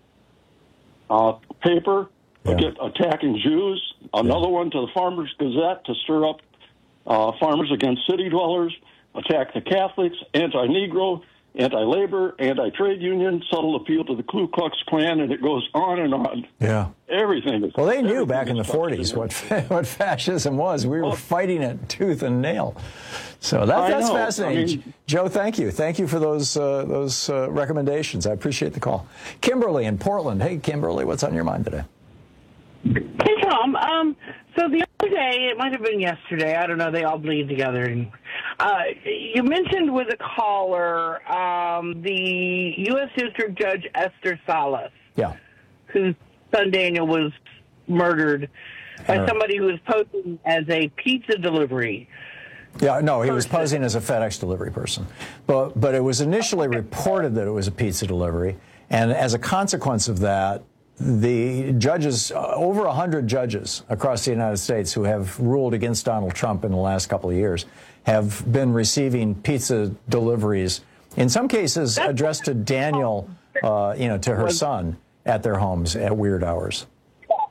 Speaker 2: uh, paper yeah. get, attacking Jews. Another yeah. one to the Farmers Gazette to stir up uh, farmers against city dwellers, attack the Catholics, anti-Negro, anti-labor, anti-trade union, subtle appeal to the Ku Klux Klan, and it goes on and on.
Speaker 24: Yeah.
Speaker 2: Everything. Is,
Speaker 24: well, they knew back in the forties what what fascism was. We were well, fighting it tooth and nail. So that, that's know. fascinating. I mean, Joe, thank you. Thank you for those uh, those uh, recommendations. I appreciate the call. Kimberly in Portland. Hey, Kimberly, what's on your mind today?
Speaker 16: Hey, Tom. Um, so the other day, it might have been yesterday, I don't know, they all bleed together. And, uh, you mentioned with a caller um, the U S District Judge Esther Salas.
Speaker 24: Yeah.
Speaker 16: Whose son Daniel was murdered by uh, somebody who was posing as a pizza delivery.
Speaker 24: Yeah, no, he was posing as a FedEx delivery person. But, but it was initially reported that it was a pizza delivery. And as a consequence of that, the judges, uh, over one hundred judges across the United States who have ruled against Donald Trump in the last couple of years have been receiving pizza deliveries, in some cases addressed to Daniel, uh, you know, to her son at their homes at weird hours.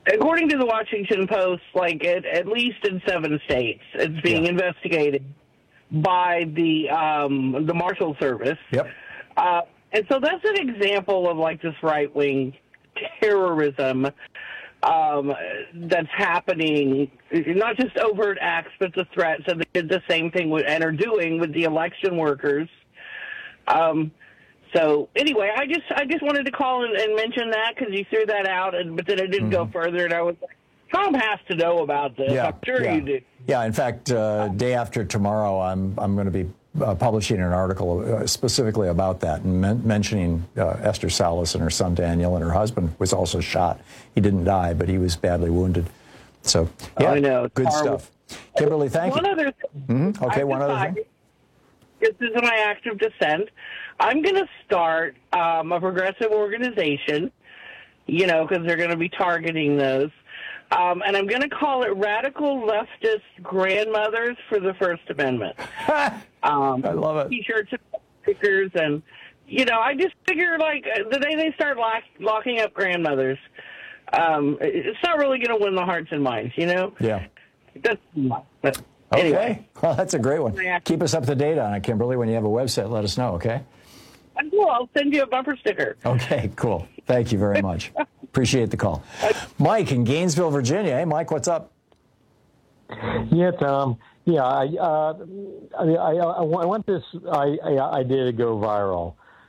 Speaker 16: according to the Washington Post, like at, at least in seven states, it's being yeah. investigated by the um, the Marshal Service.
Speaker 24: Yep.
Speaker 16: Uh, and so that's an example of like this right wing terrorism um, that's happening. Not just overt acts, but the threats. And they did the same thing with, and are doing with the election workers. Um, So anyway, I just I just wanted to call and, and mention that because you threw that out, and but then it didn't mm-hmm. go further, and I was like, Tom has to know about this.
Speaker 24: Yeah,
Speaker 16: I'm sure
Speaker 24: yeah.
Speaker 16: you do.
Speaker 24: Yeah, in fact, uh, day after tomorrow, I'm I'm going to be uh, publishing an article uh, specifically about that and men- mentioning uh, Esther Salas and her son Daniel, and her husband was also shot. He didn't die, but he was badly wounded. So yeah,
Speaker 16: I know.
Speaker 24: good
Speaker 16: horrible.
Speaker 24: stuff. Kimberly, thank
Speaker 16: one
Speaker 24: you.
Speaker 16: Other thing.
Speaker 24: Mm-hmm. Okay,
Speaker 16: I've
Speaker 24: one
Speaker 16: decided,
Speaker 24: other thing.
Speaker 16: This is my act of dissent. I'm going to start um, a progressive organization, you know, because they're going to be targeting those. Um, and I'm going to call it Radical Leftist Grandmothers for the First Amendment. um,
Speaker 24: I love it.
Speaker 16: T-shirts and stickers. And, you know, I just figure, like, the day they start lock, locking up grandmothers, um, it's not really going to win the hearts and minds, you know?
Speaker 24: Yeah.
Speaker 16: That's, but
Speaker 24: Okay.
Speaker 16: anyway.
Speaker 24: Well, that's a great one. Keep us up to date on it, Kimberly. When you have a website, let us know, okay?
Speaker 16: Cool. I'll send you a bumper sticker.
Speaker 24: Okay, cool. Thank you very much. Appreciate the call. Mike in Gainesville, Virginia. Hey, Mike, what's up?
Speaker 3: Yeah, Tom. Yeah, I, uh, I, I, I want this I, I, idea to go viral.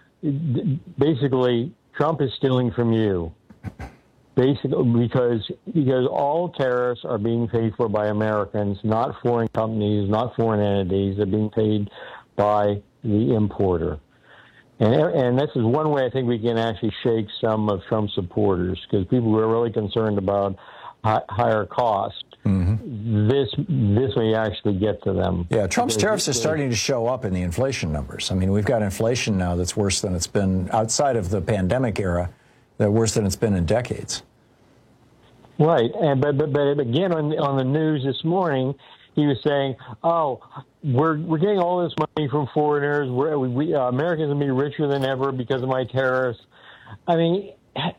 Speaker 3: Basically, Trump is stealing from you. Basically, because because all tariffs are being paid for by Americans, not foreign companies, not foreign entities. They're being paid by the importer. And, and this is one way I think we can actually shake some of Trump's supporters, because people who are really concerned about hi- higher cost, mm-hmm. this this may actually get to them.
Speaker 24: Yeah, Trump's tariffs are starting to show up in the inflation numbers. I mean, we've got inflation now that's worse than it's been outside of the pandemic era, that worse than it's been in decades.
Speaker 3: Right, and but but, but again on on the news this morning, he was saying, "Oh, we're we're getting all this money from foreigners. We're, we, we uh, Americans will be richer than ever because of my tariffs." I mean,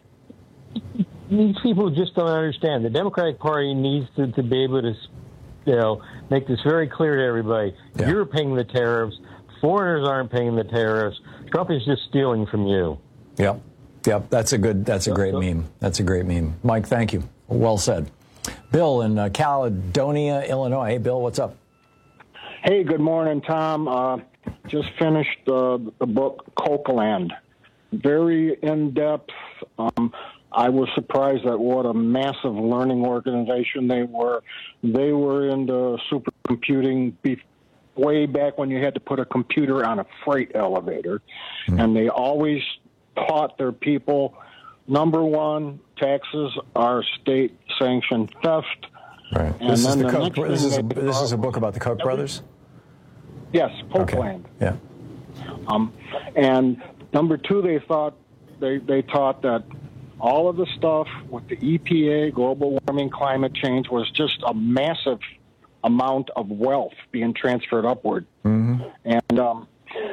Speaker 3: these people just don't understand. The Democratic Party needs to, to be able to, you know, make this very clear to everybody. Yeah. You're paying the tariffs. Foreigners aren't paying the tariffs. Trump is just stealing from you.
Speaker 24: Yep, yep. That's a good. That's a great meme. That's a great meme. Mike, thank you. Well said. Bill in uh, Caledonia, Illinois. Hey, Bill, what's up?
Speaker 15: Hey, good morning, Tom. Uh, just finished uh, the book Cokeland. Very in-depth. Um, I was surprised at what a massive learning organization they were. They were into supercomputing be- way back when you had to put a computer on a freight elevator. Mm-hmm. And they always taught their people, number one, taxes are state-sanctioned theft.
Speaker 24: Right.
Speaker 15: And
Speaker 24: this
Speaker 15: then
Speaker 24: is the
Speaker 15: the
Speaker 24: Koch,
Speaker 15: next
Speaker 24: this is a,
Speaker 15: thing they
Speaker 24: this is a
Speaker 15: taught-
Speaker 24: book about the Koch brothers?
Speaker 15: Yes, Cokeland.
Speaker 24: Okay. Yeah.
Speaker 15: Um, and number two, they thought they they taught that all of the stuff with the E P A, global warming, climate change, was just a massive amount of wealth being transferred upward.
Speaker 24: Mm-hmm.
Speaker 15: And um,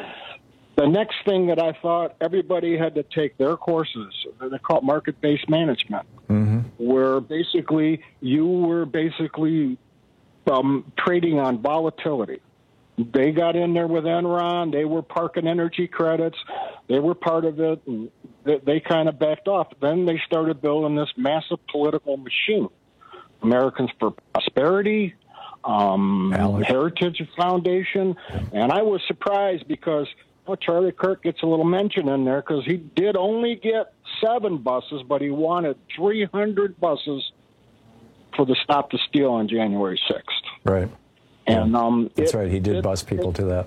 Speaker 15: the next thing that I thought everybody had to take their courses, they're called market-based management,
Speaker 24: mm-hmm.
Speaker 15: where basically you were basically um, trading on volatility. They got in there with Enron. They were parking energy credits. They were part of it. And they, they kind of backed off. Then they started building this massive political machine. Americans for Prosperity, um, Heritage Foundation. And I was surprised because oh, Charlie Kirk gets a little mention in there because he did only get seven buses, but he wanted three hundred buses for the Stop the Steal on January sixth.
Speaker 24: Right.
Speaker 15: And um,
Speaker 24: That's
Speaker 15: it,
Speaker 24: right. He did
Speaker 15: it,
Speaker 24: bus people
Speaker 15: it,
Speaker 24: to that.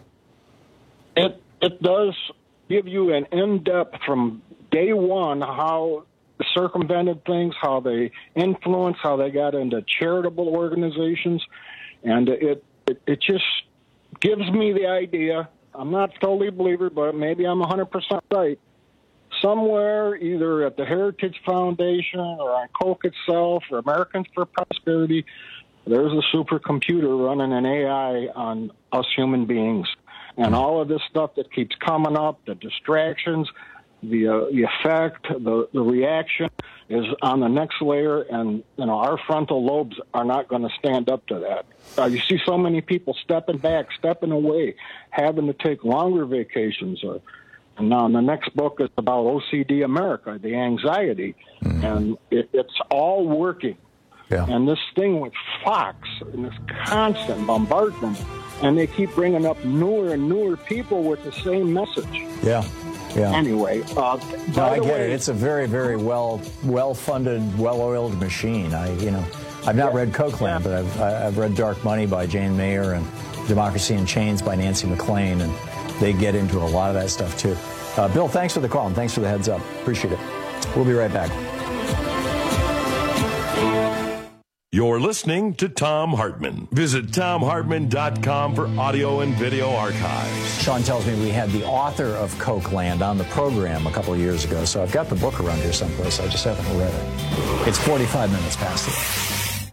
Speaker 15: It it does give you an in-depth from day one how they circumvented things, how they influenced, how they got into charitable organizations, and it it, it just gives me the idea. I'm not totally a believer, but maybe I'm one hundred percent right. Somewhere, either at the Heritage Foundation or on Koch itself or Americans for Prosperity, there's a supercomputer running an A I on us human beings. And all of this stuff that keeps coming up, the distractions, the uh, the effect, the the reaction is on the next layer, and you know our frontal lobes are not going to stand up to that. Uh, you see so many people stepping back, stepping away, having to take longer vacations. Or, and now the next book is about O C D America, the anxiety, mm-hmm. and it, it's all working.
Speaker 24: Yeah.
Speaker 15: And this thing with Fox and this constant bombardment, and they keep bringing up newer and newer people with the same message.
Speaker 24: Yeah. Yeah.
Speaker 15: Anyway, uh,
Speaker 24: no, I get
Speaker 15: way,
Speaker 24: it. It's a very, very well, well-funded, well-oiled machine. I, you know, I've not yeah, read Cokeland, yeah. but I've I've read Dark Money by Jane Mayer and Democracy in Chains by Nancy MacLean, and they get into a lot of that stuff too. Uh, Bill, thanks for the call and thanks for the heads up. Appreciate it. We'll be right back.
Speaker 23: You're listening to Thom Hartmann. Visit Thom Hartmann dot com for audio and video archives.
Speaker 24: Sean tells me we had the author of Cokeland on the program a couple of years ago, so I've got the book around here someplace. I just haven't read it. It's forty-five minutes past it.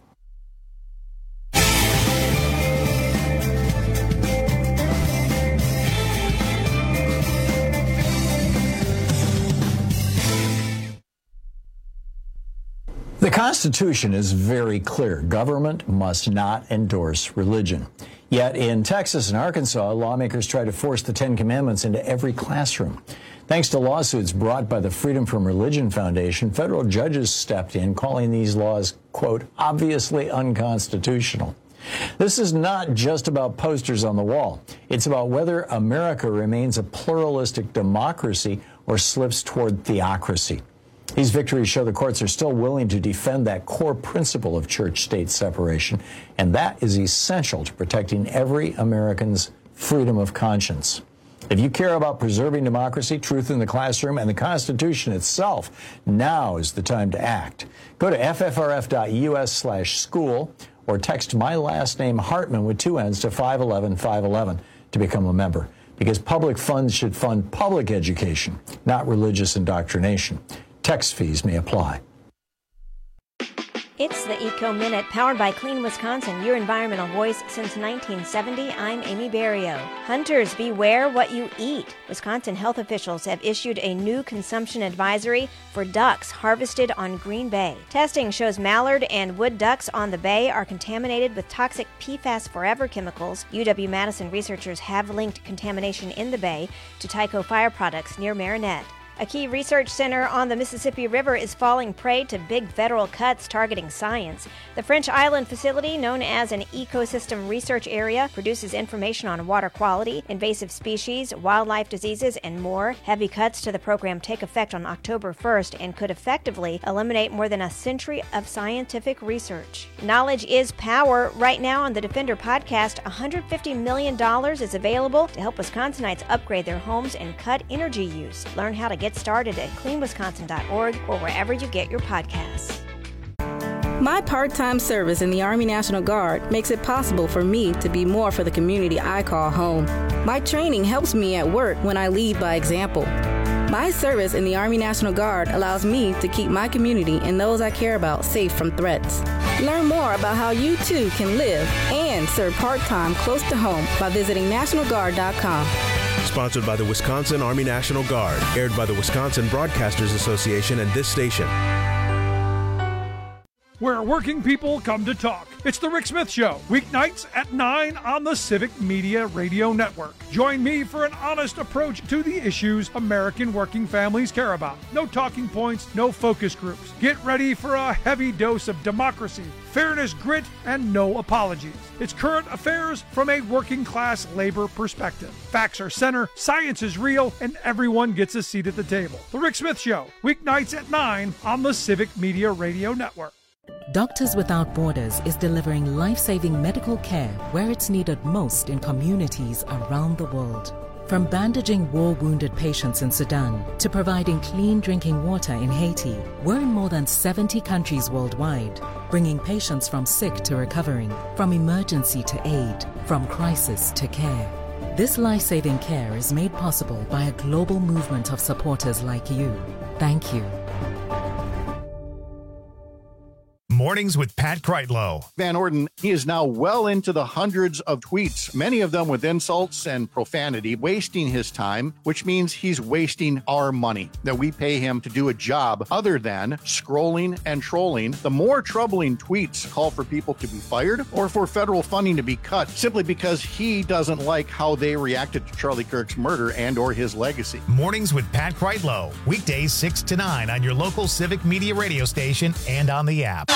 Speaker 24: The Constitution is very clear. Government must not endorse religion. Yet in Texas and Arkansas, lawmakers try to force the Ten Commandments into every classroom. Thanks to lawsuits brought by the Freedom from Religion Foundation, federal judges stepped in, calling these laws, quote, obviously unconstitutional. This is not just about posters on the wall. It's about whether America remains a pluralistic democracy or slips toward theocracy. These victories show the courts are still willing to defend that core principle of church-state separation, and that is essential to protecting every American's freedom of conscience. If you care about preserving democracy, truth in the classroom, and the Constitution itself, now is the time to act. Go to f f r f dot u s slash school or text my last name Hartmann with two N's to five eleven five eleven to become a member, because public funds should fund public education, not religious indoctrination. Text fees may apply.
Speaker 4: It's the Eco Minute, powered by Clean Wisconsin, your environmental voice since nineteen seventy. I'm Amy Barrio. Hunters, beware what you eat. Wisconsin health officials have issued a new consumption advisory for ducks harvested on Green Bay. Testing shows mallard and wood ducks on the bay are contaminated with toxic P FAS Forever chemicals. U W-Madison researchers have linked contamination in the bay to Tyco Fire Products near Marinette. A key research center on the Mississippi River is falling prey to big federal cuts targeting science. The French Island facility, known as an ecosystem research area, produces information on water quality, invasive species, wildlife diseases, and more. Heavy cuts to the program take effect on October first and could effectively eliminate more than a century of scientific research. Knowledge is power. Right now on the Defender podcast, one hundred fifty million dollars is available to help Wisconsinites upgrade their homes and cut energy use. Learn how to get started at clean wisconsin dot org or wherever you get your podcasts.
Speaker 7: My part-time service in the Army National Guard makes it possible for me to be more for the community I call home. My training helps me at work when I lead by example. My service in the Army National Guard allows me to keep my community and those I care about safe from threats. Learn more about how you too can live and serve part-time close to home by visiting national guard dot com.
Speaker 17: Sponsored by the Wisconsin Army National Guard. Aired by the Wisconsin Broadcasters Association and this station.
Speaker 5: Where working people come to talk. It's the Rick Smith Show, weeknights at nine on the Civic Media Radio Network. Join me for an honest approach to the issues American working families care about. No talking points, no focus groups. Get ready for a heavy dose of democracy, fairness, grit, and no apologies. It's current affairs from a working class labor perspective. Facts are center, science is real, and everyone gets a seat at the table. The Rick Smith Show, weeknights at nine on the Civic Media Radio Network.
Speaker 18: Doctors Without Borders is delivering life-saving medical care where it's needed most in communities around the world. From bandaging war-wounded patients in Sudan to providing clean drinking water in Haiti, we're in more than seventy countries worldwide, bringing patients from sick to recovering, from emergency to aid, from crisis to care. This life-saving care is made possible by a global movement of supporters like you. Thank you.
Speaker 1: Mornings with Pat Kreitlow.
Speaker 6: Van Orden, he is now well into the hundreds of tweets, many of them with insults and profanity, wasting his time, which means he's wasting our money that we pay him to do a job other than scrolling and trolling. The more troubling tweets call for people to be fired or for federal funding to be cut simply because he doesn't like how they reacted to Charlie Kirk's murder and or his legacy.
Speaker 1: Mornings with Pat Kreitlow. Weekdays six to nine on your local Civic Media radio station and on the app.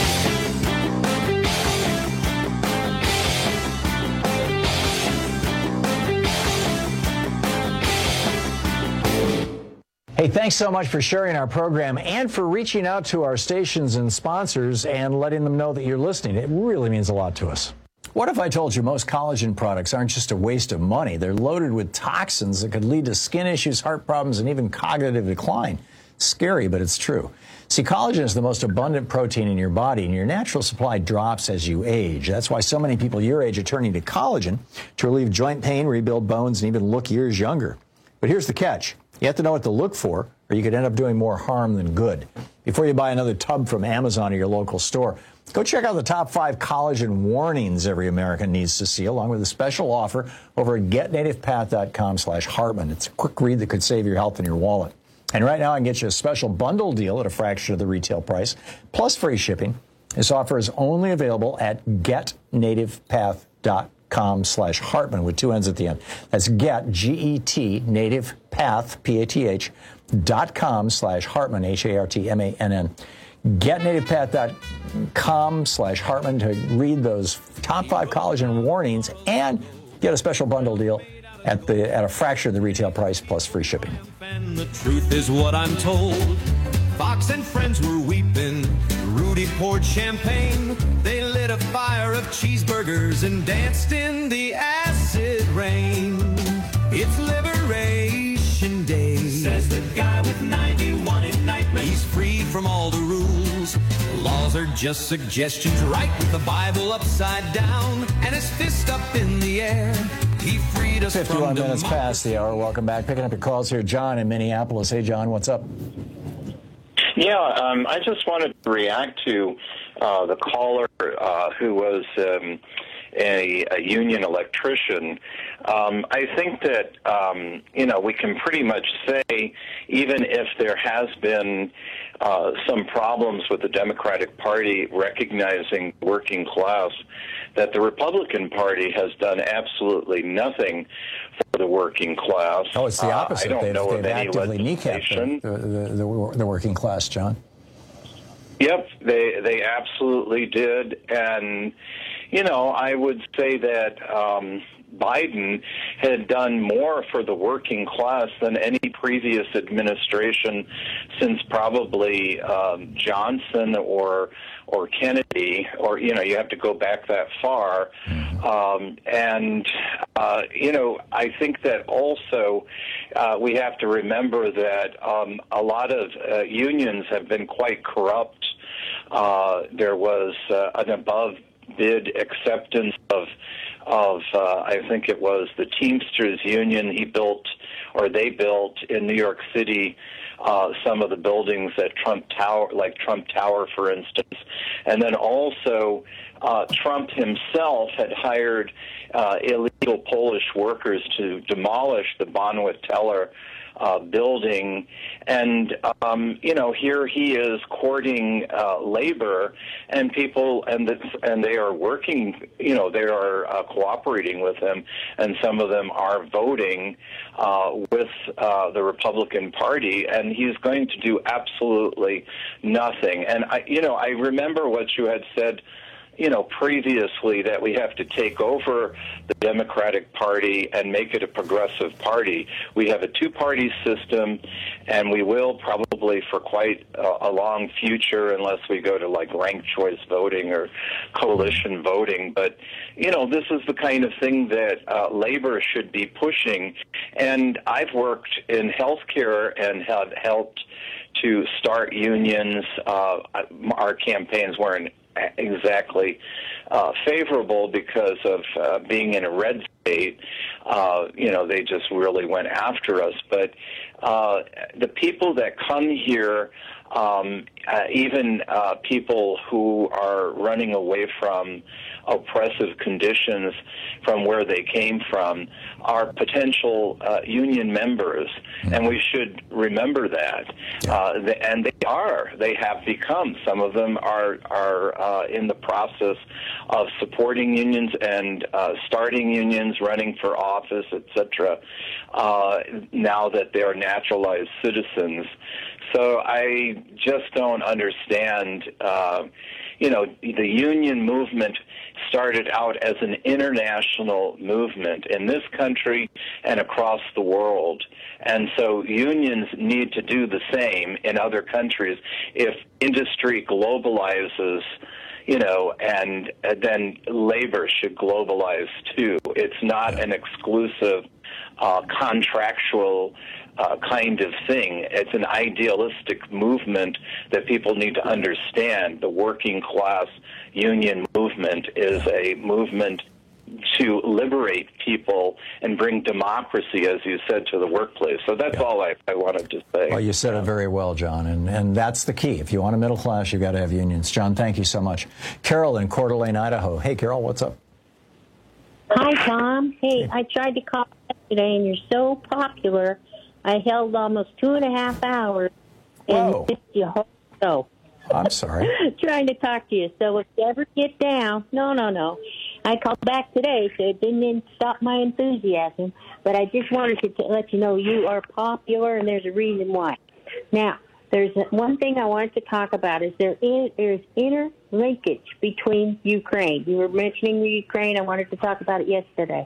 Speaker 24: Hey, thanks so much for sharing our program and for reaching out to our stations and sponsors and letting them know that you're listening. It really means a lot to us. What if I told you most collagen products aren't just a waste of money? They're loaded with toxins that could lead to skin issues, heart problems, and even cognitive decline. Scary, but it's true. See, collagen is the most abundant protein in your body, and your natural supply drops as you age. That's why so many people your age are turning to collagen to relieve joint pain, rebuild bones, and even look years younger. But here's the catch. You have to know what to look for, or you could end up doing more harm than good. Before you buy another tub from Amazon or your local store, go check out the top five collagen warnings every American needs to see, along with a special offer over at getnativepath.com slash Hartman. It's a quick read that could save your health and your wallet. And right now I can get you a special bundle deal at a fraction of the retail price, plus free shipping. This offer is only available at getnativepath.com slash Hartman with two N's at the end. That's get, G E T, native path, P A T H, dot com slash Hartman, H A R T M A N N. getnativepath.com slash Hartman to read those top five collagen warnings and get a special bundle deal at the at a fraction of the retail price plus free shipping.
Speaker 10: And the truth is what I'm told. Fox and friends were weeping. Rudy poured champagne. They lit a fire of cheeseburgers and danced in the acid rain. It's Liberation Day, says the guy with ninety-one indictments. He's free from all the rules. Laws are just suggestions, right with the Bible upside down and his fist up in the air. He freed us
Speaker 24: fifty-one
Speaker 10: from
Speaker 24: minutes past the hour. Welcome back. Picking up your calls here. John in Minneapolis. Hey, John, what's up?
Speaker 8: Yeah, um, I just wanted to react to uh, the caller uh, who was um, a, a union electrician. Um, I think that, um, you know, we can pretty much say, even if there has been uh, some problems with the Democratic Party recognizing working class, that the Republican Party has done absolutely nothing for the working class.
Speaker 24: Oh, it's the opposite.
Speaker 8: Uh, I don't
Speaker 24: they've,
Speaker 8: know
Speaker 24: they've
Speaker 8: of any
Speaker 24: actively kneecapped the, the, the, the, the working class, John.
Speaker 8: Yep, they they absolutely did. And, you know, I would say that um, Biden had done more for the working class than any previous administration since probably um, Johnson or or Kennedy, or, you know, you have to go back that far. Um, and, uh, you know, I think that also uh, we have to remember that um, a lot of uh, unions have been quite corrupt. Uh, there was uh, an above bid acceptance of of uh, I think it was the Teamsters Union. He built, or they built in New York City, uh, some of the buildings at Trump Tower, like Trump Tower, for instance. And then also uh, Trump himself had hired uh, illegal Polish workers to demolish the Bonwit Teller Uh, building, and um, you know, here he is courting uh, labor, and people, and the, and they are working. You know, they are uh, cooperating with him, and some of them are voting uh, with uh, the Republican Party, and he's going to do absolutely nothing. And I, you know, I remember what you had said, you know, previously, that we have to take over the Democratic Party and make it a progressive party. We have a two-party system, and we will probably for quite a, a long future, unless we go to like ranked choice voting or coalition voting. But, you know, this is the kind of thing that uh, labor should be pushing. And I've worked in healthcare and have helped to start unions. Uh, our campaigns weren't exactly uh, favorable because of uh, being in a red state, uh, you know, they just really went after us. But uh, the people that come here, um, uh, even uh, people who are running away from oppressive conditions from where they came from, are potential uh, union members, mm-hmm. and we should remember that. Yeah. Uh, the, and they are. They have become. Some of them are are uh, in the process of supporting unions and uh, starting unions, running for office, et cetera. Uh, now that they are naturalized citizens, so I just don't understand. Uh, you know, the union movement started out as an international movement in this country and across the world. And so unions need to do the same in other countries. If industry globalizes, you know, and uh, then labor should globalize too. It's not an exclusive uh, contractual Uh, kind of thing. It's an idealistic movement that people need to understand. The working class union movement is a movement to liberate people and bring democracy, as you said, to the workplace. So that's yeah. all I, I wanted to say.
Speaker 24: Well, you said it very well, John, and, and that's the key. If you want a middle class, you've got to have unions. John, thank you so much. Carol in Coeur d'Alene, Idaho. Hey, Carol, what's up?
Speaker 9: Hi, Tom. Hey, I tried to call yesterday, and you're so popular. I held almost two and a half hours and missed your whole show.
Speaker 24: I'm sorry.
Speaker 9: Trying to talk to you. So if you ever get down, no, no, no. I called back today, so it didn't stop my enthusiasm. But I just wanted to t- let you know you are popular, and there's a reason why. Now, there's one thing I wanted to talk about is there is there's interlinkage between Ukraine. You were mentioning Ukraine. I wanted to talk about it yesterday.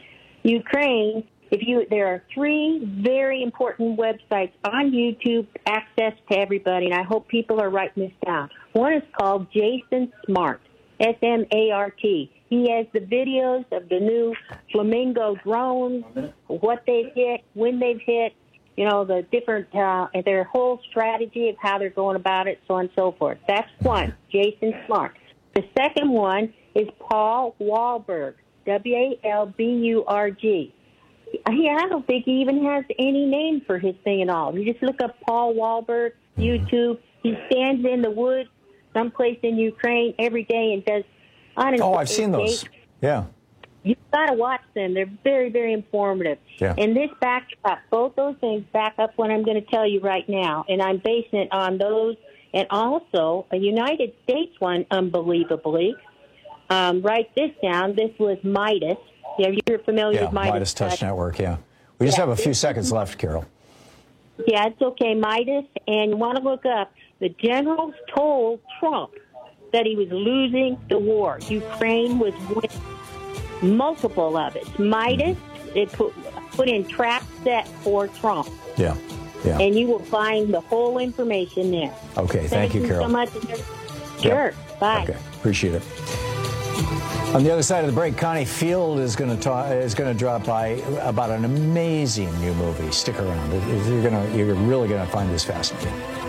Speaker 9: Ukraine. If you, there are three very important websites on YouTube, access to everybody, and I hope people are writing this down. One is called Jason Smart, S M A R T. He has the videos of the new Flamingo drones, what they've hit, when they've hit, you know, the different, uh, their whole strategy of how they're going about it, so on and so forth. That's one, Jason Smart. The second one is Paul Wahlberg, W A L B U R G. He, I don't think he even has any name for his thing at all. You just look up Paul Wahlberg, YouTube. He stands in the woods someplace in Ukraine every day and does... I don't know,
Speaker 24: oh, I've seen those. Yeah.
Speaker 9: You've got to watch them. They're very, very informative.
Speaker 24: Yeah.
Speaker 9: And this backs up, both those things back up what I'm going to tell you right now. And I'm basing it on those and also a United States one, unbelievably. Um, write this down. This was Midas. Yeah, you're familiar
Speaker 24: yeah,
Speaker 9: with Midas.
Speaker 24: Midas Touch Network, yeah. We just
Speaker 9: yeah,
Speaker 24: have a few seconds left, Carol.
Speaker 9: Yeah, it's okay, Midas. And you want to look up, the generals told Trump that he was losing the war. Ukraine was winning. Multiple of it. Midas, it put, put in trap set for Trump.
Speaker 24: Yeah, yeah.
Speaker 9: And you will find the whole information there.
Speaker 24: Okay, thank,
Speaker 9: thank
Speaker 24: you,
Speaker 9: you
Speaker 24: Carol.
Speaker 9: so much. Sure,
Speaker 24: yep.
Speaker 9: Bye.
Speaker 24: Okay, appreciate it. On the other side of the break, Connie Field is going to talk, is going to drop by about an amazing new movie. Stick around; it, it, you're going to, you're really going to find this fascinating.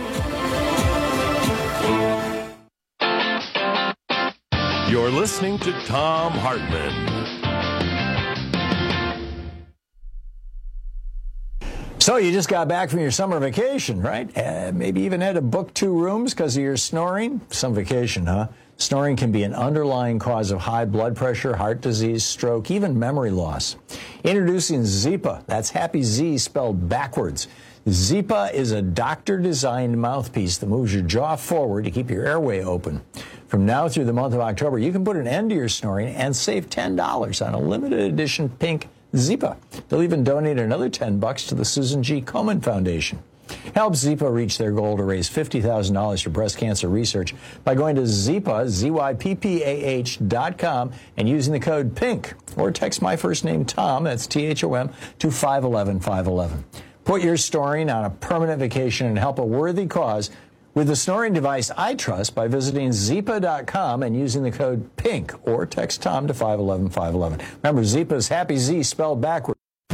Speaker 23: You're listening to Thom Hartmann.
Speaker 24: So you just got back from your summer vacation, right? Uh, maybe even had to book two rooms because of your snoring. Some vacation, huh? Snoring can be an underlying cause of high blood pressure, heart disease, stroke, even memory loss. Introducing Zypa. That's Happy Z spelled backwards. Zypa is a doctor-designed mouthpiece that moves your jaw forward to keep your airway open. From now through the month of October, you can put an end to your snoring and save ten dollars on a limited edition pink Zypa. They'll even donate another ten bucks to the Susan G. Komen Foundation. Help Zypa reach their goal to raise fifty thousand dollars for breast cancer research by going to Zypa, Z Y P P A H dot com and using the code PINK. Or text my first name, Tom, that's T H O M, to five one one five one one. Put your snoring on a permanent vacation and help a worthy cause with the snoring device I trust by visiting Zypa dot com and using the code PINK or text Tom to five one one five one one. Remember, Zypa is Happy Z spelled backwards.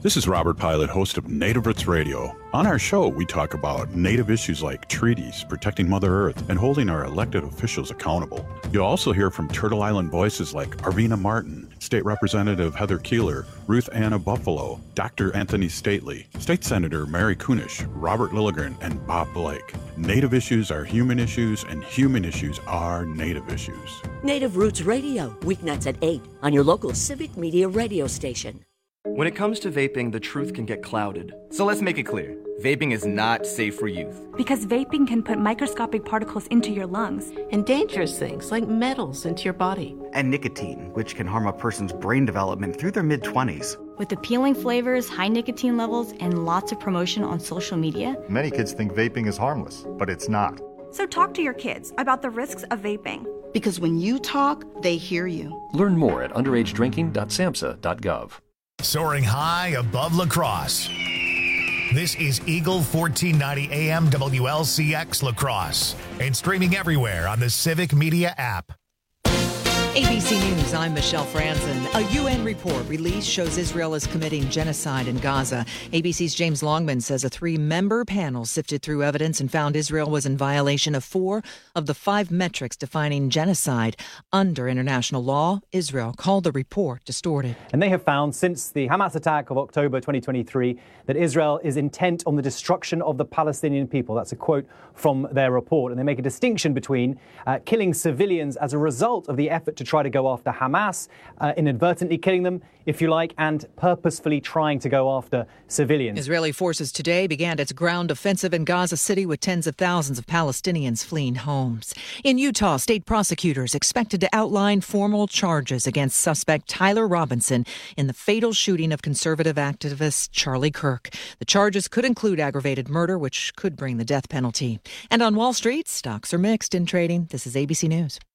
Speaker 11: This is Robert Pilot, host of Native Roots Radio. On our show, we talk about Native issues like treaties, protecting Mother Earth, and holding our elected officials accountable. You'll also hear from Turtle Island voices like Arvina Martin, State Representative Heather Keeler, Ruth Anna Buffalo, Doctor Anthony Stately, State Senator Mary Kunish, Robert Lilligren, and Bob Blake. Native issues are human issues, and human issues are Native issues.
Speaker 13: Native Roots Radio, weeknights at eight on your local Civic Media radio station.
Speaker 14: When it comes to vaping, the truth can get clouded. So let's make it clear. Vaping is not safe for youth.
Speaker 19: Because vaping can put microscopic particles into your lungs.
Speaker 20: And dangerous things like metals into your body.
Speaker 21: And nicotine, which can harm a person's brain development through their mid-twenties.
Speaker 19: With appealing flavors, high nicotine levels, and lots of promotion on social media.
Speaker 22: Many kids think vaping is harmless, but it's not.
Speaker 19: So talk to your kids about the risks of vaping.
Speaker 20: Because when you talk, they hear you.
Speaker 25: Learn more at underage drinking dot samhsa dot gov.
Speaker 1: Soaring high above La Crosse. This is Eagle fourteen ninety A M W L C X La Crosse and streaming everywhere on the Civic Media app.
Speaker 29: A B C News, I'm Michelle Franzen. A U N report released shows Israel is committing genocide in Gaza. A B C's James Longman says a three-member panel sifted through evidence and found Israel was in violation of four of the five metrics defining genocide. Under international law, Israel called the report distorted.
Speaker 30: And they have found since the Hamas attack of October twenty twenty-three that Israel is intent on the destruction of the Palestinian people. That's a quote from their report. And they make a distinction between uh, killing civilians as a result of the effort to try to go after Hamas, uh, inadvertently killing them, if you like, and purposefully trying to go after civilians.
Speaker 29: Israeli forces today began its ground offensive in Gaza City with tens of thousands of Palestinians fleeing homes. In Utah, state prosecutors expected to outline formal charges against suspect Tyler Robinson in the fatal shooting of conservative activist Charlie Kirk. The charges could include aggravated murder, which could bring the death penalty. And on Wall Street, stocks are mixed in trading. This is A B C News.